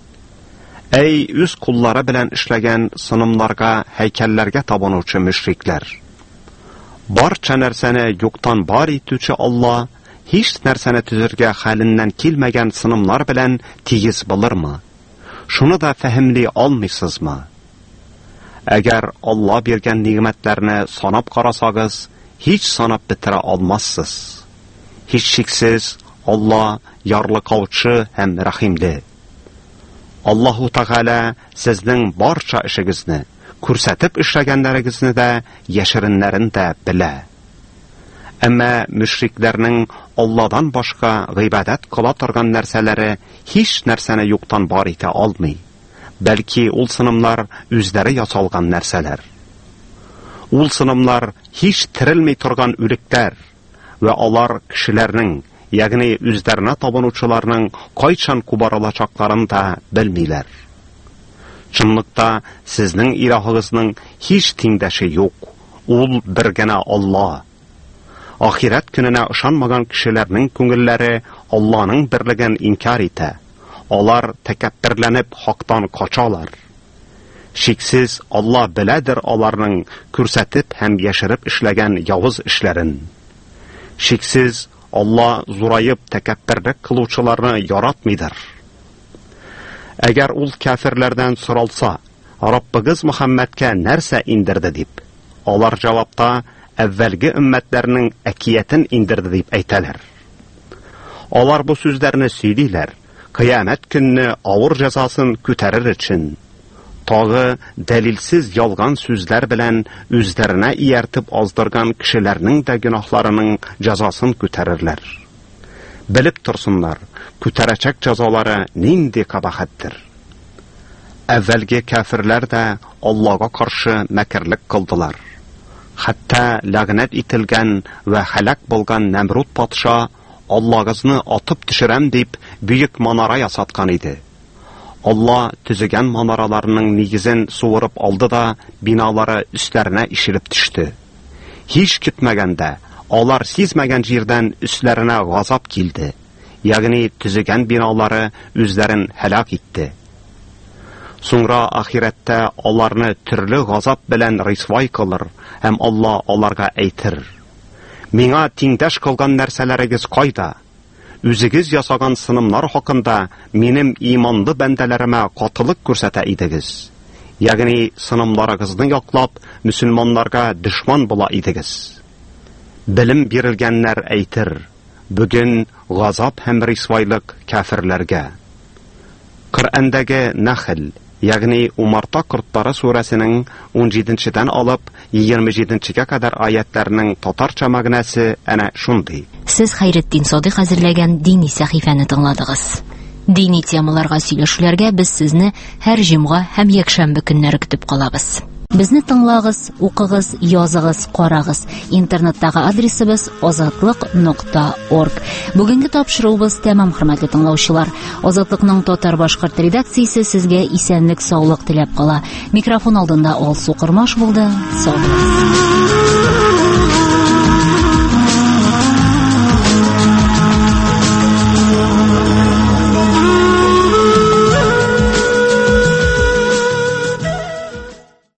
Ey o'z qullari bilan ishlagan sinimlarga, haykallarga tabanuvchi mushriklar. Barcha narsani yo'qdan bor etuvchi Alloh hech narsani tuzirga halindan kelmagan sinimlar bilan tegiz bilirmi? Shuni da fahmli olmaysizmi? Agar Alloh bergan ne'matlarni sanab qarasangiz, hech sanab bitira olmassiz. Hech shaksiz Alloh yorliqovchi ham rahimli. Alloh Taala sizning barcha ishingizni ko'rsatib ishlaganlaringizni da yashirinlarini da bila. Ammo mushriklarning Allohdan boshqa g'ibodat qila turgan narsalari hech narsani yo'qdan bor eta olmay, balki ul sinimlar o'zlari yasalgan narsalar. Ul sinimlar hech tirilmay turgan o'liklar va ular kishilarning, ya'ni o'zlarini tabanuvchilarning qachon qubaralachaklarini da bilmaylar. Чынлыкта сезнең илаһыгызның һич тиңдәше юк. Ул бер генә Алла. Ахират көненә ышанмаган кешеләрнең күңелләре Алланың берлеген инкар итә. Алар тәкәбберләнеп хактан качалар. Шиксез Алла беләдер аларның күрсәтеп һәм яшереп эшләгән явыз эшләрен. Шиксез Алла зурайып тәкәбберлек кылучыларны яратмыйдыр. Әгәр ул кафирләрдән соралса, Раббыгыз Мөхәммәдкә нәрсә индерде дип, алар җавапта әввәлге өммәтләрнең әкиятен индерде дип әйтәләр. Алар бу сүзләрне сөйлиләр, кыямәт көнне авыр җәзасын күтәрер өчен. Тагы дәлилсез ялган сүзләр белән үзләренә ияртеп аздырган кешеләрнең дә гөнаһларының җәзасын күтәрерләр. Белеп торсыннар, күтәрәчәк җәзалары нинди кабахаттыр. Әввәлге кафирләр дә Аллага каршы мәкерлек кылдылар. Хәтта ләгънәт ителгән ва халак булган Нәмрут патша Аллагызны атып төшерәм дип бөек манара ясаткан иде. Алла төзегән манараларның нигезен суырып алды да биналары үсләренә ишелеп төште. Һич көтмәгәндә алар сизмәгән җирдән үсләренә газап килде. Ягъни төзегән биналары үзләрен һәлак итте. Соңра ахирәттә аларны төрле газап белән рисвай кылыр һәм Алла аларга әйтер: "Миңа тиңдәш кылган нәрсәләрегез кайда? Үзегез ясаган сынымнар хакында минем иманлы бәндәләремә катылык күрсәтә идегез. Ягъни сынымларыгызны яклап, мөселманнарга дошман була идегез." Белем бирелгәннәр әйтер: "Бүген газап һәм рисвайлык кафирләргә." Коръәндәге Нахл, ягъни Умарта кортлары сүрәсенең он җиденчедән алып егерме җиденчегә кадәр аятларының татарча мәгънәсе әнә шундый. Сез Хайретдин Садыйк әзерләгән дини сәхифәне тыңладыгыз. Дини темаларга сөйләшүләргә без сезне һәр җомга һәм якшәмбе көннәре көтеп калабыз. Безне тыңлагыз, укыгыз, языгыз, карагыз. Интернеттагы адресыбыз азатлык нокта орг. Бүгенге тапшыруыбыз тәмам, хөрмәтле тыңлаучылар. Азатлыкның татар-башкорт редакциясе сезгә исәнлек, саулык теләп кала. Микрофон алдында Алсу Кырмаш булды. Сау булыгыз.